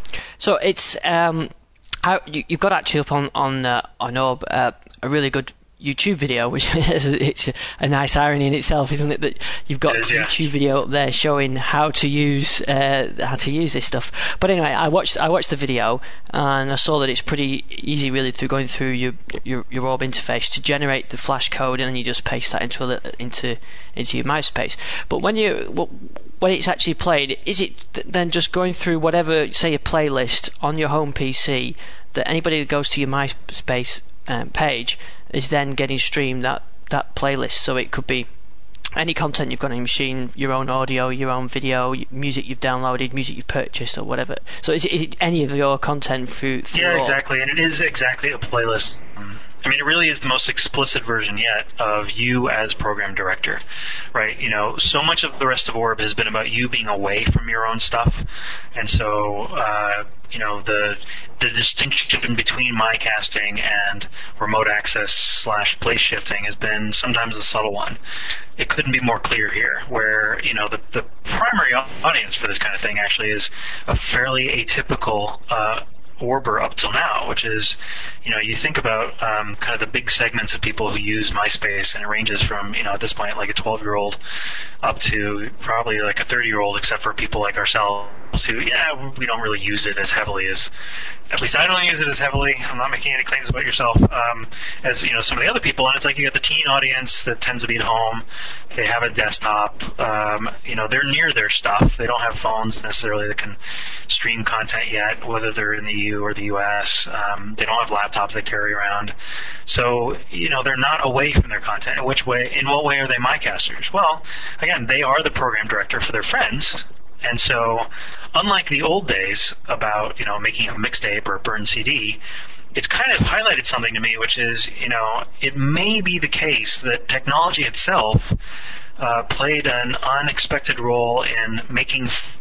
[SPEAKER 1] So it's... Um How, you, you've got actually up on on uh, on Orb uh, a really good YouTube video, which is a, it's a, a nice irony in itself, isn't it? That you've got
[SPEAKER 4] is,
[SPEAKER 1] a
[SPEAKER 4] yeah.
[SPEAKER 1] YouTube video up there showing how to use uh, how to use this stuff. But anyway, I watched I watched the video and I saw that it's pretty easy, really, through going through your your, your Orb interface to generate the flash code, and then you just paste that into a, into into your MySpace. But when you when it's actually played, is it then just going through whatever, say, a playlist on your home P C, that anybody that goes to your MySpace um, page is then getting streamed that, that playlist? So it could be any content you've got on your machine, your own audio, your own video, music you've downloaded, music you've purchased, or whatever. So is it, is it any of your content through, through
[SPEAKER 4] Yeah,
[SPEAKER 1] all?
[SPEAKER 4] exactly. And it is exactly a playlist. I mean, it really is the most explicit version yet of you as program director, right? You know, so much of the rest of Orb has been about you being away from your own stuff. And so, uh, you know, the the distinction between MyCasting and remote access slash place shifting has been sometimes a subtle one. It couldn't be more clear here, where, you know, the, the primary audience for this kind of thing actually is a fairly atypical uh Orber up till now, which is, you know, you think about um, kind of the big segments of people who use MySpace, and it ranges from, you know, at this point, like a twelve-year-old up to probably like a thirty-year-old, except for people like ourselves who, yeah, we don't really use it as heavily as, at least I don't use it as heavily. I'm not making any claims about yourself, um, as, you know, some of the other people. And it's like you got the teen audience that tends to be at home. They have a desktop. Um, you know, they're near their stuff. They don't have phones necessarily that can stream content yet, whether they're in the E U or the U S. Um, they don't have laptops they carry around. So, you know, they're not away from their content. In which way, in what way are they MyCasters? Well, again, they are the program director for their friends. And so, unlike the old days about, you know, making a mixtape or a burned C D, it's kind of highlighted something to me, which is, you know, it may be the case that technology itself uh, played an unexpected role in making f-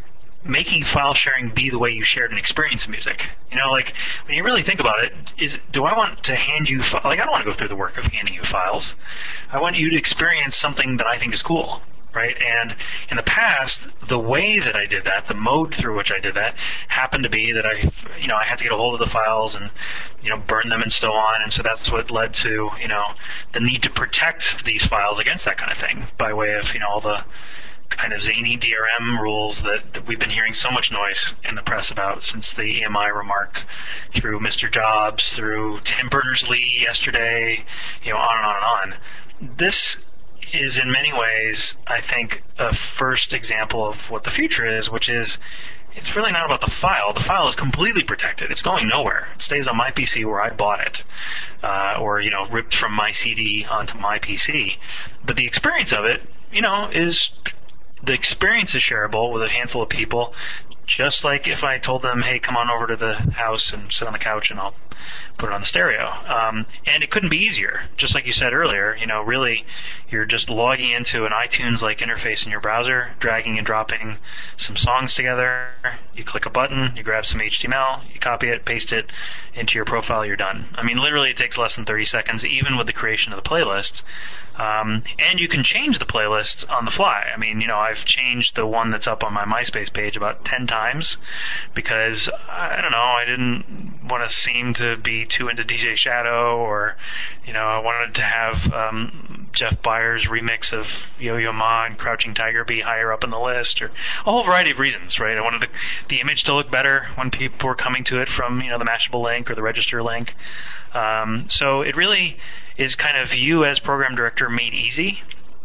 [SPEAKER 4] making file sharing be the way you shared an experience of music. You know, like, when you really think about it, is do I want to hand you, fi- like, I don't want to go through the work of handing you files. I want you to experience something that I think is cool. Right? And in the past, the way that I did that, the mode through which I did that, happened to be that I, you know, I had to get a hold of the files and, you know, burn them and so on. And so that's what led to, you know, the need to protect these files against that kind of thing by way of, you know, all the kind of zany D R M rules that, that we've been hearing so much noise in the press about since the E M I remark, through Mister Jobs, through Tim Berners-Lee yesterday, you know, on and on and on. This is in many ways, I think, a first example of what the future is, which is it's really not about the file. The file is completely protected. It's going nowhere. It stays on my P C where I bought it, uh, or, you know, ripped from my C D onto my P C. But the experience of it, you know, is the experience is shareable with a handful of people, just like if I told them, hey, come on over to the house and sit on the couch and I'll put it on the stereo. Um, and it couldn't be easier. Just like you said earlier, you know, really, you're just logging into an iTunes-like interface in your browser, dragging and dropping some songs together. You click a button, you grab some H T M L, you copy it, paste it into your profile, you're done. I mean, literally, it takes less than thirty seconds, even with the creation of the playlist. Um, and you can change the playlist on the fly. I mean, you know, I've changed the one that's up on my MySpace page about ten times because, I don't know, I didn't want to seem to be too into D J Shadow, or, you know, I wanted to have um, Jeff Byers' remix of Yo-Yo Ma and Crouching Tiger be higher up in the list, or a whole variety of reasons, right? I wanted the, the image to look better when people were coming to it from, you know, the Mashable link or the register link. Um, so it really is kind of you as program director made easy.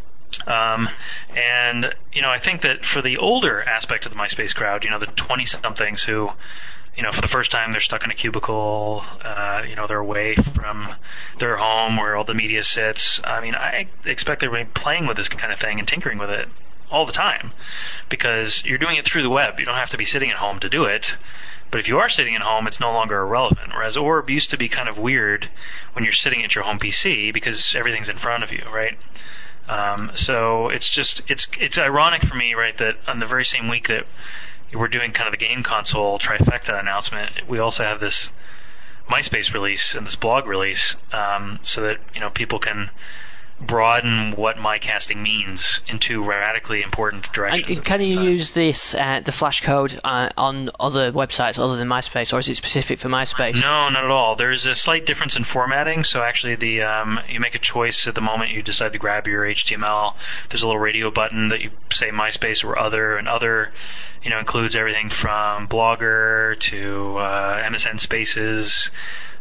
[SPEAKER 4] Um, and, you know, I think that for the older aspect of the MySpace crowd, you know, the twenty-somethings who, you know, for the first time they're stuck in a cubicle, uh, you know, they're away from their home where all the media sits. I mean, I expect they're playing with this kind of thing and tinkering with it all the time because you're doing it through the web. You don't have to be sitting at home to do it. But if you are sitting at home, it's no longer irrelevant. Whereas Orb used to be kind of weird when you're sitting at your home P C because everything's in front of you, right? Um, so it's just it's it's ironic for me, right, that on the very same week that we're doing kind of the game console trifecta announcement, we also have this MySpace release and this blog release, um, so that, you know, people can broaden what MyCasting means into radically important directions.
[SPEAKER 1] And can you use this, uh, the flash code, uh, on other websites other than MySpace, or is it specific for MySpace?
[SPEAKER 4] No, not at all. There's a slight difference in formatting. So actually, the um, you make a choice at the moment you decide to grab your H T M L. There's a little radio button that you say MySpace or other, and other, you know, includes everything from Blogger to uh, M S N Spaces.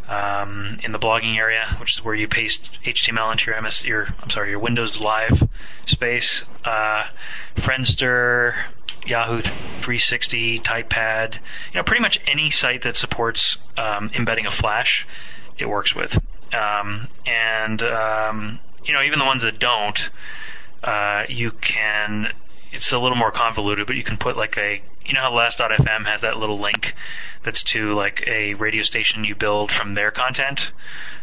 [SPEAKER 4] Um, in the blogging area, which is where you paste H T M L into your M S, your I'm sorry, your Windows Live space, uh, Friendster, Yahoo three sixty, Typepad, you know, pretty much any site that supports um, embedding a Flash, it works with, um, and um, you know, even the ones that don't, uh, you can. It's a little more convoluted, but you can put like a, you know how Last dot F M has that little link that's to like a radio station you build from their content.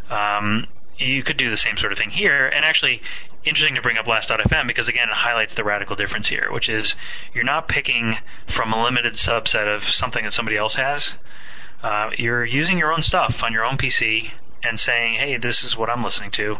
[SPEAKER 4] Um, you could do the same sort of thing here. And actually, interesting to bring up Last dot F M because, again, it highlights the radical difference here, which is you're not picking from a limited subset of something that somebody else has. Uh, you're using your own stuff on your own P C and saying, hey, this is what I'm listening to.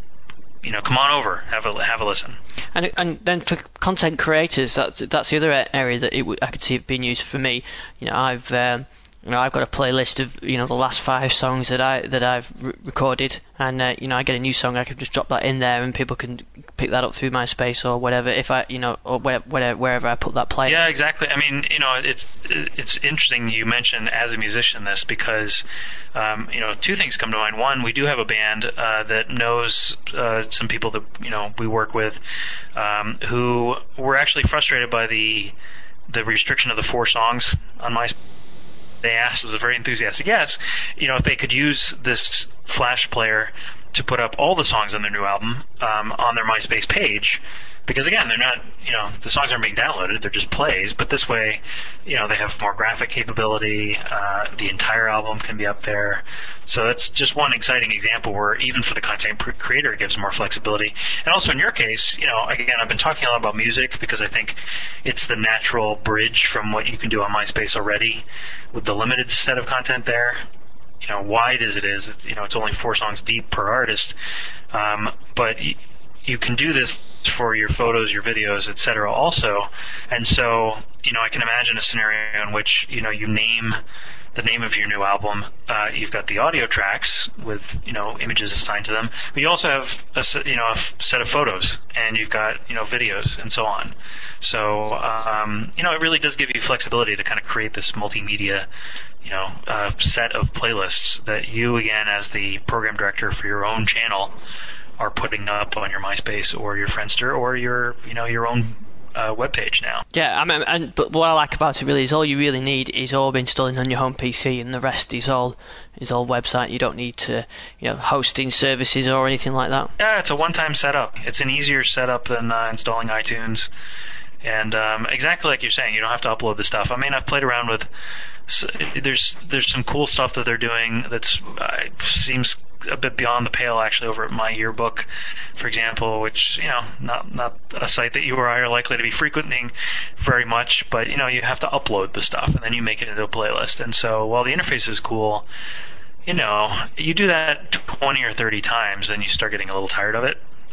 [SPEAKER 4] You know, come on over, have a have a listen.
[SPEAKER 1] And and then for content creators, that's that's the other area that it w- I could see it being used for me. You know, I've um, you know I've got a playlist of, you know, the last five songs that I that I've re- recorded, and uh, you know, I get a new song, I can just drop that in there, and people can pick that up through MySpace or whatever. If I, you know, or where, wherever wherever I put that play.
[SPEAKER 4] Yeah, exactly. I mean, you know, it's it's interesting you mentioned as a musician this because. Um, you know, two things come to mind. One, we do have a band uh, that knows uh, some people that, you know, we work with um, who were actually frustrated by the the restriction of the four songs on MySpace. They asked, it was a very enthusiastic yes, you know, if they could use this Flash player to put up all the songs on their new album um, on their MySpace page. Because, again, they're not, you know, the songs aren't being downloaded, they're just plays. But this way, you know, they have more graphic capability. Uh, the entire album can be up there. So that's just one exciting example where even for the content creator, it gives more flexibility. And also in your case, you know, again, I've been talking a lot about music because I think it's the natural bridge from what you can do on MySpace already with the limited set of content there. You know, wide as it is, you know, it's only four songs deep per artist. Um, but y- you can do this for your photos, your videos, et cetera also. And so, you know, I can imagine a scenario in which, you know, you name the name of your new album. Uh, you've got the audio tracks with, you know, images assigned to them. But you also have a, you know, a f- set of photos, and you've got, you know, videos and so on. So, um, you know, it really does give you flexibility to kind of create this multimedia, you know, uh, set of playlists that you, again, as the program director for your own channel, are putting up on your MySpace or your Friendster or your, you know, your own uh, webpage now.
[SPEAKER 1] Yeah, I mean, and but what I like about it really is all you really need is Orb installing on your home P C, and the rest is all is all website. You don't need to, you know, hosting services or anything like that.
[SPEAKER 4] Yeah, it's a one-time setup. It's an easier setup than uh, installing iTunes, and um, exactly like you're saying, you don't have to upload the stuff. I mean, I've played around with. So there's there's some cool stuff that they're doing that's uh, seems a bit beyond the pale actually over at My Yearbook, for example, which, you know, not not a site that you or I are likely to be frequenting very much, but, you know, you have to upload the stuff and then you make it into a playlist. And so while the interface is cool, you know, you do that twenty or thirty times and you start getting a little tired of it.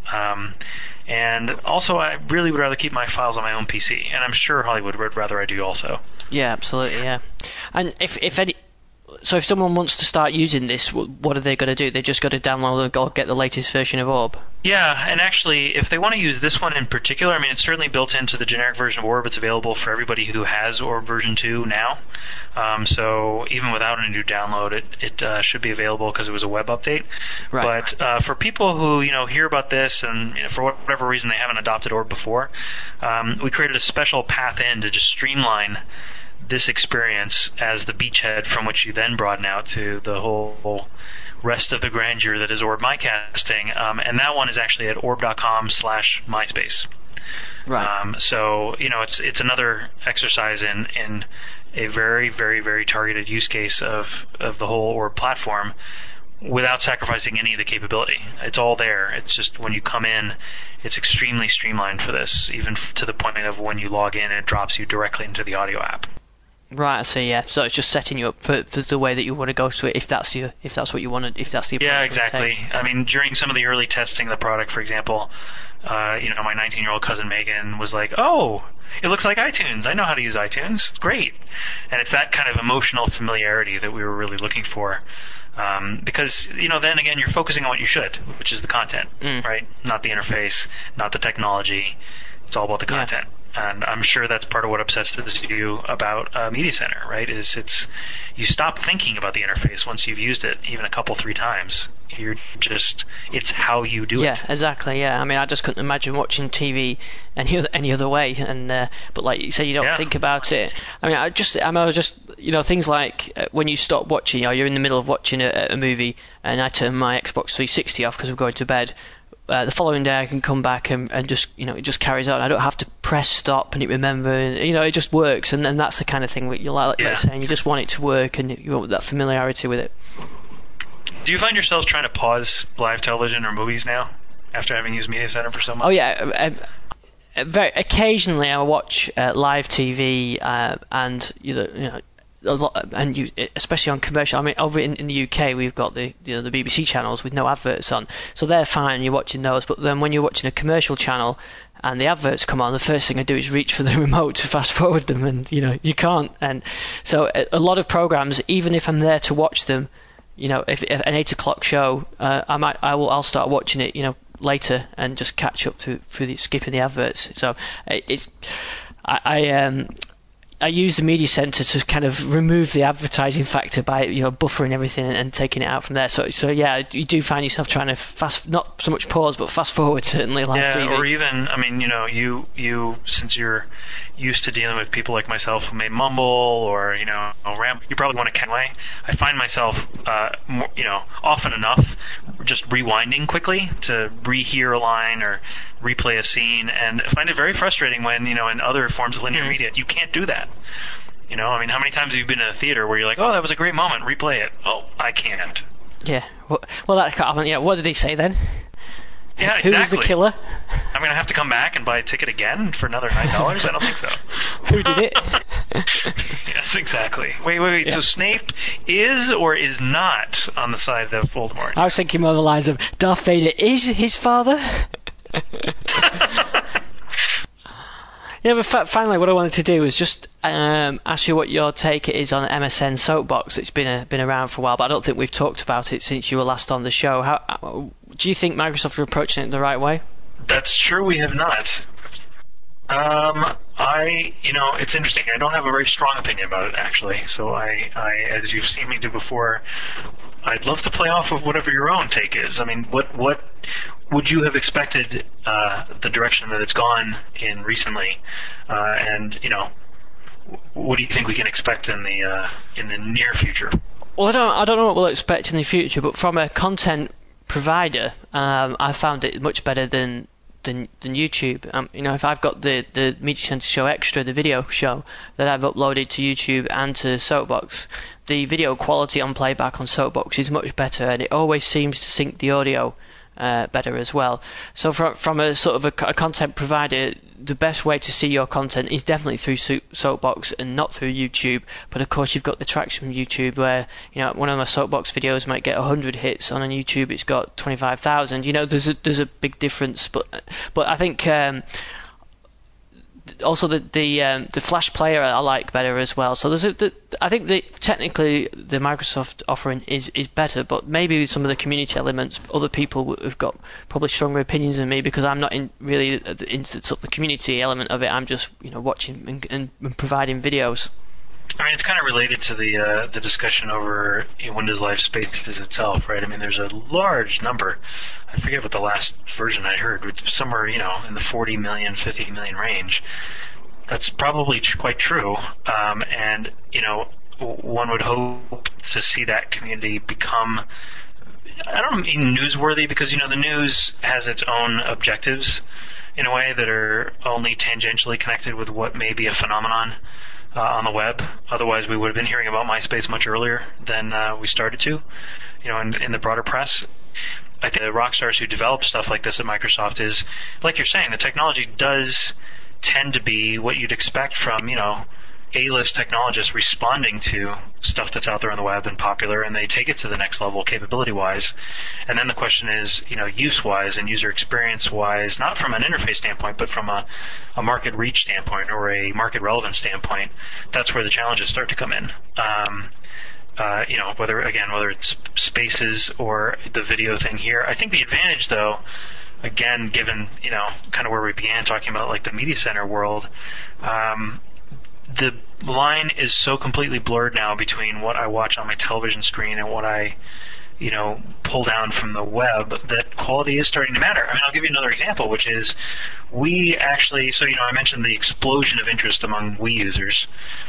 [SPEAKER 4] Um, and also, I really would rather keep my files on my own P C, and I'm sure Hollywood would rather I do also.
[SPEAKER 1] Yeah, absolutely, yeah. And if if any, so if someone wants to start using this, what are they going to do? They just got to download or get the latest version of Orb?
[SPEAKER 4] Yeah, and actually, if they want to use this one in particular, I mean, it's certainly built into the generic version of Orb. It's available for everybody who has Orb version two now. Um, so even without a new download, it, it uh, should be available because it was a web update.
[SPEAKER 1] Right.
[SPEAKER 4] But uh, for people who, you know, hear about this and, you know, for whatever reason they haven't adopted Orb before, um, we created a special path in to just streamline this experience as the beachhead from which you then broaden out to the whole rest of the grandeur that is Orb MyCasting. Um, and that one is actually at orb.com slash MySpace.
[SPEAKER 1] Right.
[SPEAKER 4] Um, so, you know, it's it's another exercise in, in a very, very, very targeted use case of, of the whole Orb platform without sacrificing any of the capability. It's all there. It's just when you come in, it's extremely streamlined for this, even to the point of when you log in, it drops you directly into the audio app.
[SPEAKER 1] Right, I see. Yeah, so it's just setting you up for, for the way that you want to go to it, if that's your, if that's what you want to, if that's the approach.
[SPEAKER 4] Yeah, exactly. I mean, during some of the early testing of the product, for example, uh, you know, my nineteen-year-old cousin Megan was like, "Oh, it looks like iTunes. I know how to use iTunes. It's great." And it's that kind of emotional familiarity that we were really looking for. Um, because, you know, then again, you're focusing on what you should, which is the content,
[SPEAKER 1] mm.
[SPEAKER 4] right? Not the interface, not the technology. It's all about the content. Yeah. And I'm sure that's part of what obsesses you about uh, Media Center, right? Is it's you stop thinking about the interface once you've used it, even a couple, three times. You're just it's how you do
[SPEAKER 1] yeah,
[SPEAKER 4] it.
[SPEAKER 1] Yeah, exactly. Yeah, I mean, I just couldn't imagine watching T V any other any other way. And uh, but like you say, you don't
[SPEAKER 4] yeah.
[SPEAKER 1] think about it. I mean, I just I mean, I was just you know things like uh, when you stop watching, you know, you're in the middle of watching a, a movie, and I turn my Xbox three sixty off because I'm going to bed. Uh, the following day I can come back and, and just, you know, it just carries on. I don't have to press stop and it remember, and, you know, it just works. And, and that's the kind of thing that you like,
[SPEAKER 4] yeah.
[SPEAKER 1] like saying, you just want it to work and you want that familiarity with it.
[SPEAKER 4] Do you find yourself trying to pause live television or movies now after having used Media Center for so much?
[SPEAKER 1] Oh, yeah. Uh, uh, very occasionally I watch uh, live T V uh, and, you know, you know a lot, and you, especially on commercial. I mean, over in, in the U K, we've got the you know, the B B C channels with no adverts on, so they're fine. You're watching those, but then when you're watching a commercial channel and the adverts come on, the first thing I do is reach for the remote to fast forward them, and you know you can't. And so a, a lot of programs, even if I'm there to watch them, you know, if, if an eight o'clock show, uh, I might I will I'll start watching it, you know, later and just catch up through through the, skipping the adverts. So it's I, I um. I use the Media Center to kind of remove the advertising factor by, you know, buffering everything and, and taking it out from there. So, so yeah, you do find yourself trying to fast, not so much pause, but fast forward certainly live
[SPEAKER 4] yeah,
[SPEAKER 1] T V.
[SPEAKER 4] Or even, I mean, you know, you you since you're used to dealing with people like myself who may mumble or you know ramp, you probably want to convey. I find myself, uh, more, you know, often enough just rewinding quickly to rehear a line or replay a scene, and I find it very frustrating when, you know, in other forms of linear mm. media, you can't do that. You know, I mean, how many times have you been in a theater where you're like, oh, that was a great moment, replay it. Oh, I can't.
[SPEAKER 1] Yeah. Well, well that, I mean, yeah, what did he say then?
[SPEAKER 4] Yeah,
[SPEAKER 1] Who
[SPEAKER 4] exactly.
[SPEAKER 1] was the killer?
[SPEAKER 4] I'm going to have to come back and buy a ticket again for another nine dollars? I don't think so.
[SPEAKER 1] Who did it?
[SPEAKER 4] Yes, exactly. Wait, wait, wait. Yeah. So Snape is or is not on the side of Voldemort?
[SPEAKER 1] I was thinking more the lines of Darth Vader is his father? Yeah, but fa- finally, what I wanted to do was just um, ask you what your take is on M S N Soapbox. It's been a, been around for a while, but I don't think we've talked about it since you were last on the show. How do you think Microsoft are approaching it the right way?
[SPEAKER 4] That's true. We have not. Um, I, you know, it's interesting. I don't have a very strong opinion about it, actually. So I, I, as you've seen me do before, I'd love to play off of whatever your own take is. I mean, what, what would you have expected uh, the direction that it's gone in recently? Uh, and you know, what do you think we can expect in the uh, in the near future?
[SPEAKER 1] Well, I don't, I don't know what we'll expect in the future, but from a content provider, um, I found it much better than. Than, than YouTube. Um, you know, if I've got the, the Media Center Show Extra, the video show that I've uploaded to YouTube and to Soapbox, the video quality on playback on Soapbox is much better, and it always seems to sync the audio uh, uh, better as well. So from from a sort of a, a content provider, the best way to see your content is definitely through Soapbox and not through YouTube. But of course, you've got the traction from YouTube, where you know one of my Soapbox videos might get one hundred hits. On YouTube, it's got twenty-five thousand. You know, there's a there's a big difference. But but I think. Um, Also, the the um, the Flash player I like better as well. So there's a, the, I think that technically the Microsoft offering is, is better, but maybe some of the community elements, other people have got probably stronger opinions than me, because I'm not in really in sort of the community element of it. I'm just you know watching and, and, and providing videos.
[SPEAKER 4] I mean, it's kind of related to the uh, the discussion over Windows Live Spaces itself, right? I mean, there's a large number. I forget what the last version I heard, but somewhere, you know, in the forty million, fifty million range. That's probably tr- quite true. Um, and, you know, one would hope to see that community become, I don't mean newsworthy, because, you know, the news has its own objectives in a way that are only tangentially connected with what may be a phenomenon uh, on the web. Otherwise, we would have been hearing about MySpace much earlier than uh, we started to, you know, in, in the broader press. I think the rock stars who develop stuff like this at Microsoft is, like you're saying, the technology does tend to be what you'd expect from, you know, A-list technologists responding to stuff that's out there on the web and popular, and they take it to the next level capability-wise. And then the question is, you know, use-wise and user experience-wise, not from an interface standpoint, but from a, a market reach standpoint or a market relevance standpoint. That's where the challenges start to come in. Um, Uh, you know, whether, again, whether it's Spaces or the video thing here. I think the advantage, though, again, given, you know, kind of where we began talking about, like, the media center world, um, the line is so completely blurred now between what I watch on my television screen and what I, you know, pull down from the web, that quality is starting to matter. I mean, I'll give you another example, which is we actually, so, you know, I mentioned the explosion of interest among Wii users.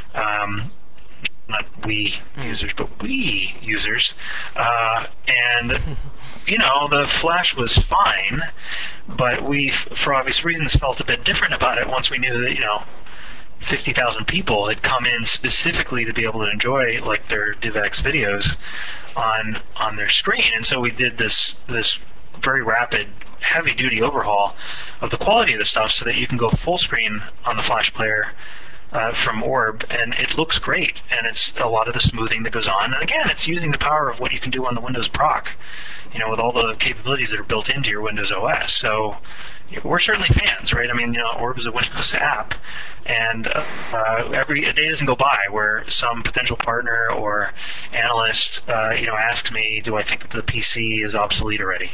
[SPEAKER 4] Um, not we users, but we users. Uh, and, you know, the Flash was fine, but we, for obvious reasons, felt a bit different about it once we knew that, you know, fifty thousand people had come in specifically to be able to enjoy, like, their DivX videos on on their screen. And so we did this this very rapid, heavy-duty overhaul of the quality of the stuff so that you can go full screen on the Flash player Uh, from Orb, and it looks great, and it's a lot of the smoothing that goes on. And again, it's using the power of what you can do on the Windows proc, you know, with all the capabilities that are built into your Windows O S. So you know, we're certainly fans, right? I mean, you know, Orb is a Windows app, and uh, every a day doesn't go by where some potential partner or analyst, uh, you know, asks me, do I think that the P C is obsolete already?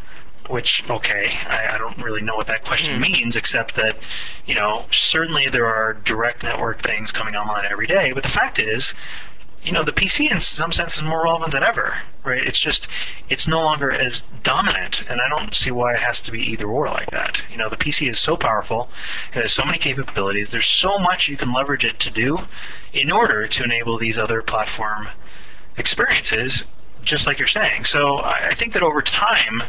[SPEAKER 4] Which, okay, I, I don't really know what that question mm. means, except that, you know, certainly there are direct network things coming online every day, but the fact is, you know, the P C in some sense is more relevant than ever, right? It's just, it's no longer as dominant, and I don't see why it has to be either or like that. You know, the P C is so powerful, it has so many capabilities, there's so much you can leverage it to do in order to enable these other platform experiences, just like you're saying. So I, I think that over time,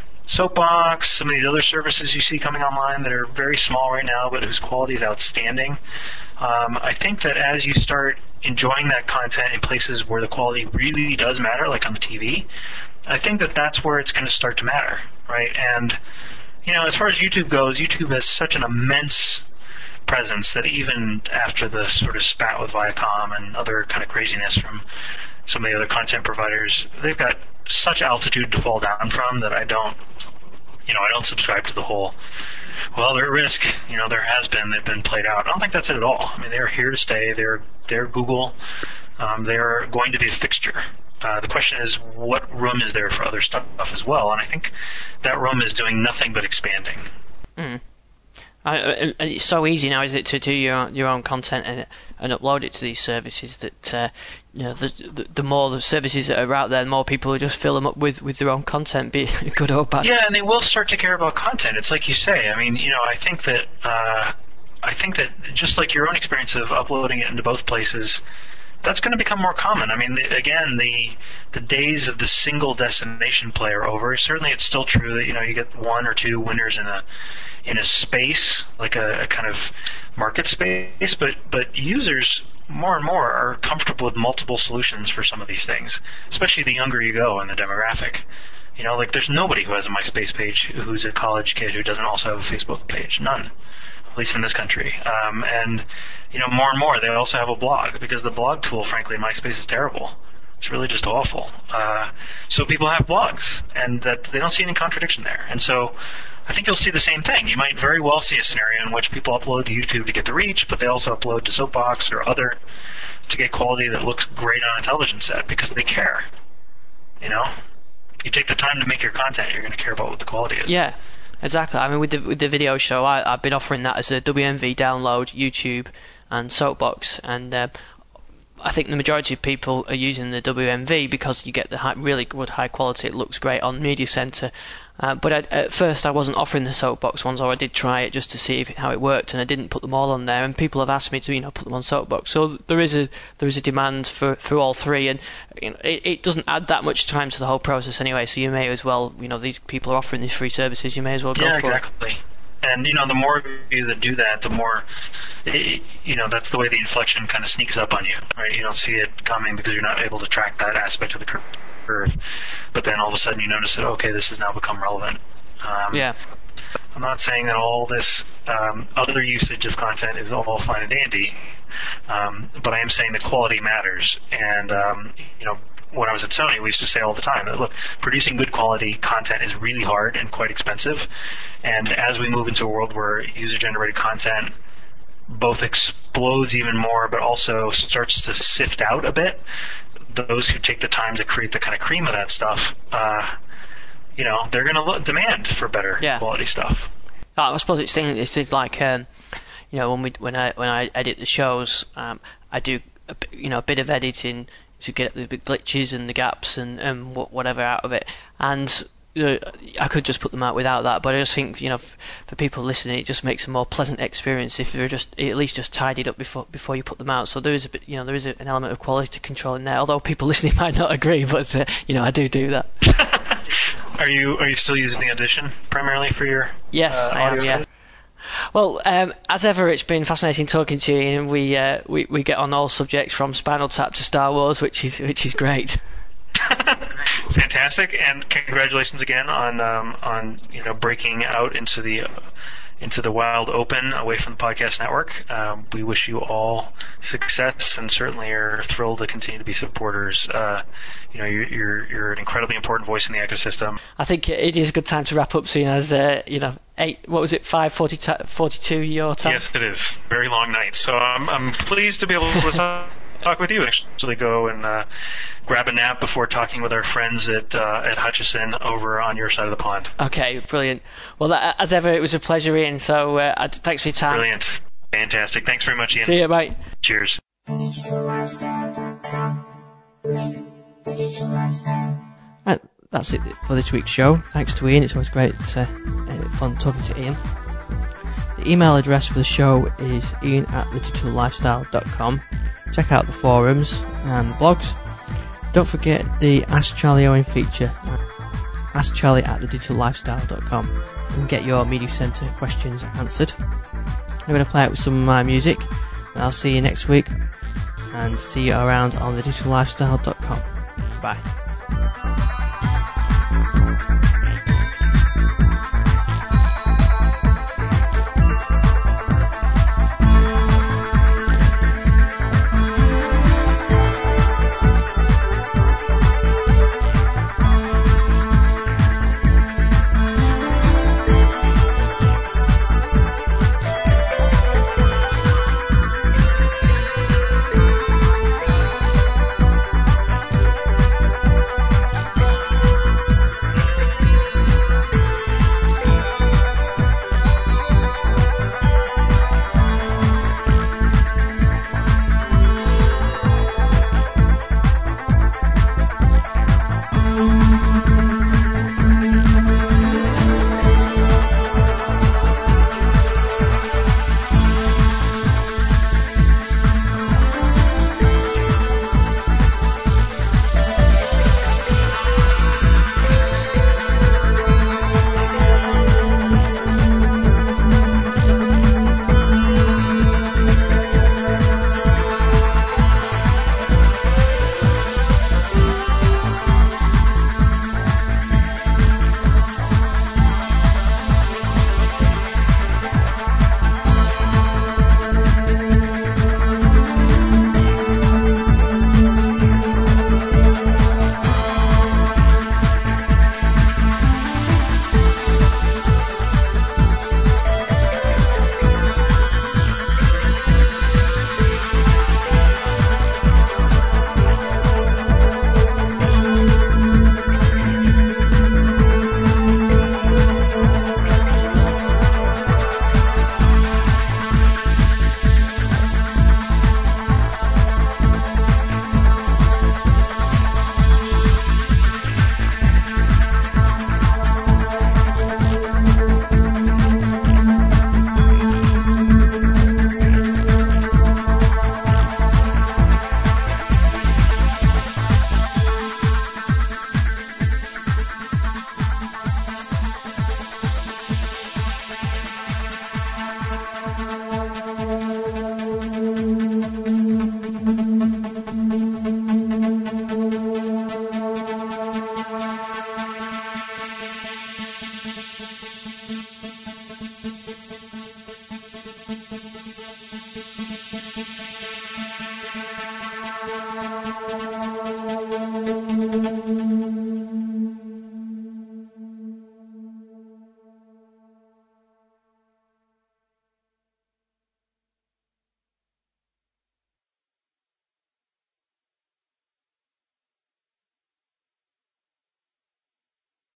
[SPEAKER 4] Soapbox, some of these other services you see coming online that are very small right now, but whose quality is outstanding. Um, I think that as you start enjoying that content in places where the quality really does matter, like on the T V, I think that that's where it's going to start to matter, right? And, you know, as far as YouTube goes, YouTube has such an immense presence that even after the sort of spat with Viacom and other kind of craziness from some of the other content providers, they've got such altitude to fall down from that I don't, you know, I don't subscribe to the whole, well, they're at risk. You know, there has been, they've been played out. I don't think that's it at all. I mean, they're here to stay. They're, they're Google. Um, they're going to be a fixture. Uh, the question is, what room is there for other stuff as well? And I think that room is doing nothing but expanding.
[SPEAKER 1] Mm. I, it's so easy now, is it, to do your your own content and and upload it to these services that uh, you know the, the the more the services that are out there, the more people who just fill them up with, with their own content, be it good or bad.
[SPEAKER 4] Yeah, and they will start to care about content. It's like you say. I mean, you know, I think that uh, I think that just like your own experience of uploading it into both places, that's going to become more common. I mean, the, again, the the days of the single destination play are over. Certainly, it's still true that you know you get one or two winners in a in a space, like a, a kind of market space, but but users more and more are comfortable with multiple solutions for some of these things, especially the younger you go in the demographic. You know, like there's nobody who has a MySpace page who's a college kid who doesn't also have a Facebook page. None. At least in this country. Um, and, you know, more and more they also have a blog, because the blog tool, frankly, in MySpace is terrible. It's really just awful. Uh, so people have blogs, and that they don't see any contradiction there. And so I think you'll see the same thing. You might very well see a scenario in which people upload to YouTube to get the reach, but they also upload to Soapbox or other to get quality that looks great on a television set because they care. You know? You take the time to make your content, you're going to care about what the quality is.
[SPEAKER 1] Yeah. Exactly. I mean, with the with the video show, I, I've been offering that as a W M V download, YouTube, and Soapbox, and uh, I think the majority of people are using the W M V because you get the high, really good high quality. It looks great on Media Center. Uh, but I, at first, I wasn't offering the Soapbox ones, or I did try it just to see if, how it worked, and I didn't put them all on there. And people have asked me to, you know, put them on Soapbox. So there is a there is a demand for, for all three, and you know, it, it doesn't add that much time to the whole process anyway. So you may as well, you know, these people are offering these free services. You may as well go
[SPEAKER 4] yeah,
[SPEAKER 1] for
[SPEAKER 4] exactly.
[SPEAKER 1] it.
[SPEAKER 4] And, you know, the more of you that do that, the more, it, you know, that's the way the inflection kind of sneaks up on you, right? You don't see it coming because you're not able to track that aspect of the curve. But then all of a sudden you notice that, okay, this has now become relevant. Um,
[SPEAKER 1] yeah.
[SPEAKER 4] I'm not saying that all this um, other usage of content is all fine and dandy, um, but I am saying that quality matters. And, um, you know, when I was at Sony, we used to say all the time that, look, producing good quality content is really hard and quite expensive. And as we move into a world where user-generated content both explodes even more, but also starts to sift out a bit, those who take the time to create the kind of cream of that stuff, uh, you know, they're going to demand for better
[SPEAKER 1] yeah.
[SPEAKER 4] quality stuff.
[SPEAKER 1] I suppose it's thing. It's like, um, you know, when we when I when I edit the shows, um, I do a, you know a bit of editing to get the glitches and the gaps and, and whatever out of it, and uh, I could just put them out without that. But I just think, you know, f- for people listening, it just makes a more pleasant experience if they're just at least just tidied up before before you put them out. So there is a bit, you know, there is a, an element of quality control in there. Although people listening might not agree, but uh, you know, I do do that.
[SPEAKER 4] Are you are you still using Audition primarily for your
[SPEAKER 1] yes,
[SPEAKER 4] uh,
[SPEAKER 1] I am,
[SPEAKER 4] audio?
[SPEAKER 1] yeah. Well, um, as ever, it's been fascinating talking to you, and we uh, we we get on all subjects from Spinal Tap to Star Wars, which is which is great.
[SPEAKER 4] Fantastic, and congratulations again on um, on you know breaking out into the uh, into the wild open away from the podcast network. Um, we wish you all success, and certainly are thrilled to continue to be supporters. Uh, you know, you're, you're you're an incredibly important voice in the ecosystem.
[SPEAKER 1] I think it is a good time to wrap up soon, as uh, you know, eight. What was it? Five forty, forty-two your time.
[SPEAKER 4] Yes, it is. Very long night. So I'm I'm pleased to be able to talk, talk with you. Actually, go and uh, grab a nap before talking with our friends at uh, at Hutchison over on your side of the pond.
[SPEAKER 1] Okay, brilliant. Well, that, as ever, it was a pleasure, Ian. So uh, thanks for your time.
[SPEAKER 4] Brilliant, fantastic. Thanks very much, Ian.
[SPEAKER 1] See you, mate.
[SPEAKER 4] Cheers.
[SPEAKER 2] digital lifestyle dot com. Live the digital lifestyle.
[SPEAKER 1] Right, that's it for this week's show. Thanks to Ian. It's always great, uh, uh, fun talking to Ian. The email address for the show is ian at the digital lifestyle dot com. Check out the forums and blogs. Don't forget the Ask Charlie Owen feature. Ask Charlie at the digital lifestyle dot com and get your Media Centre questions answered. I'm going to play out with some of my music, and I'll see you next week, and see you around on the digital lifestyle dot com. Bye.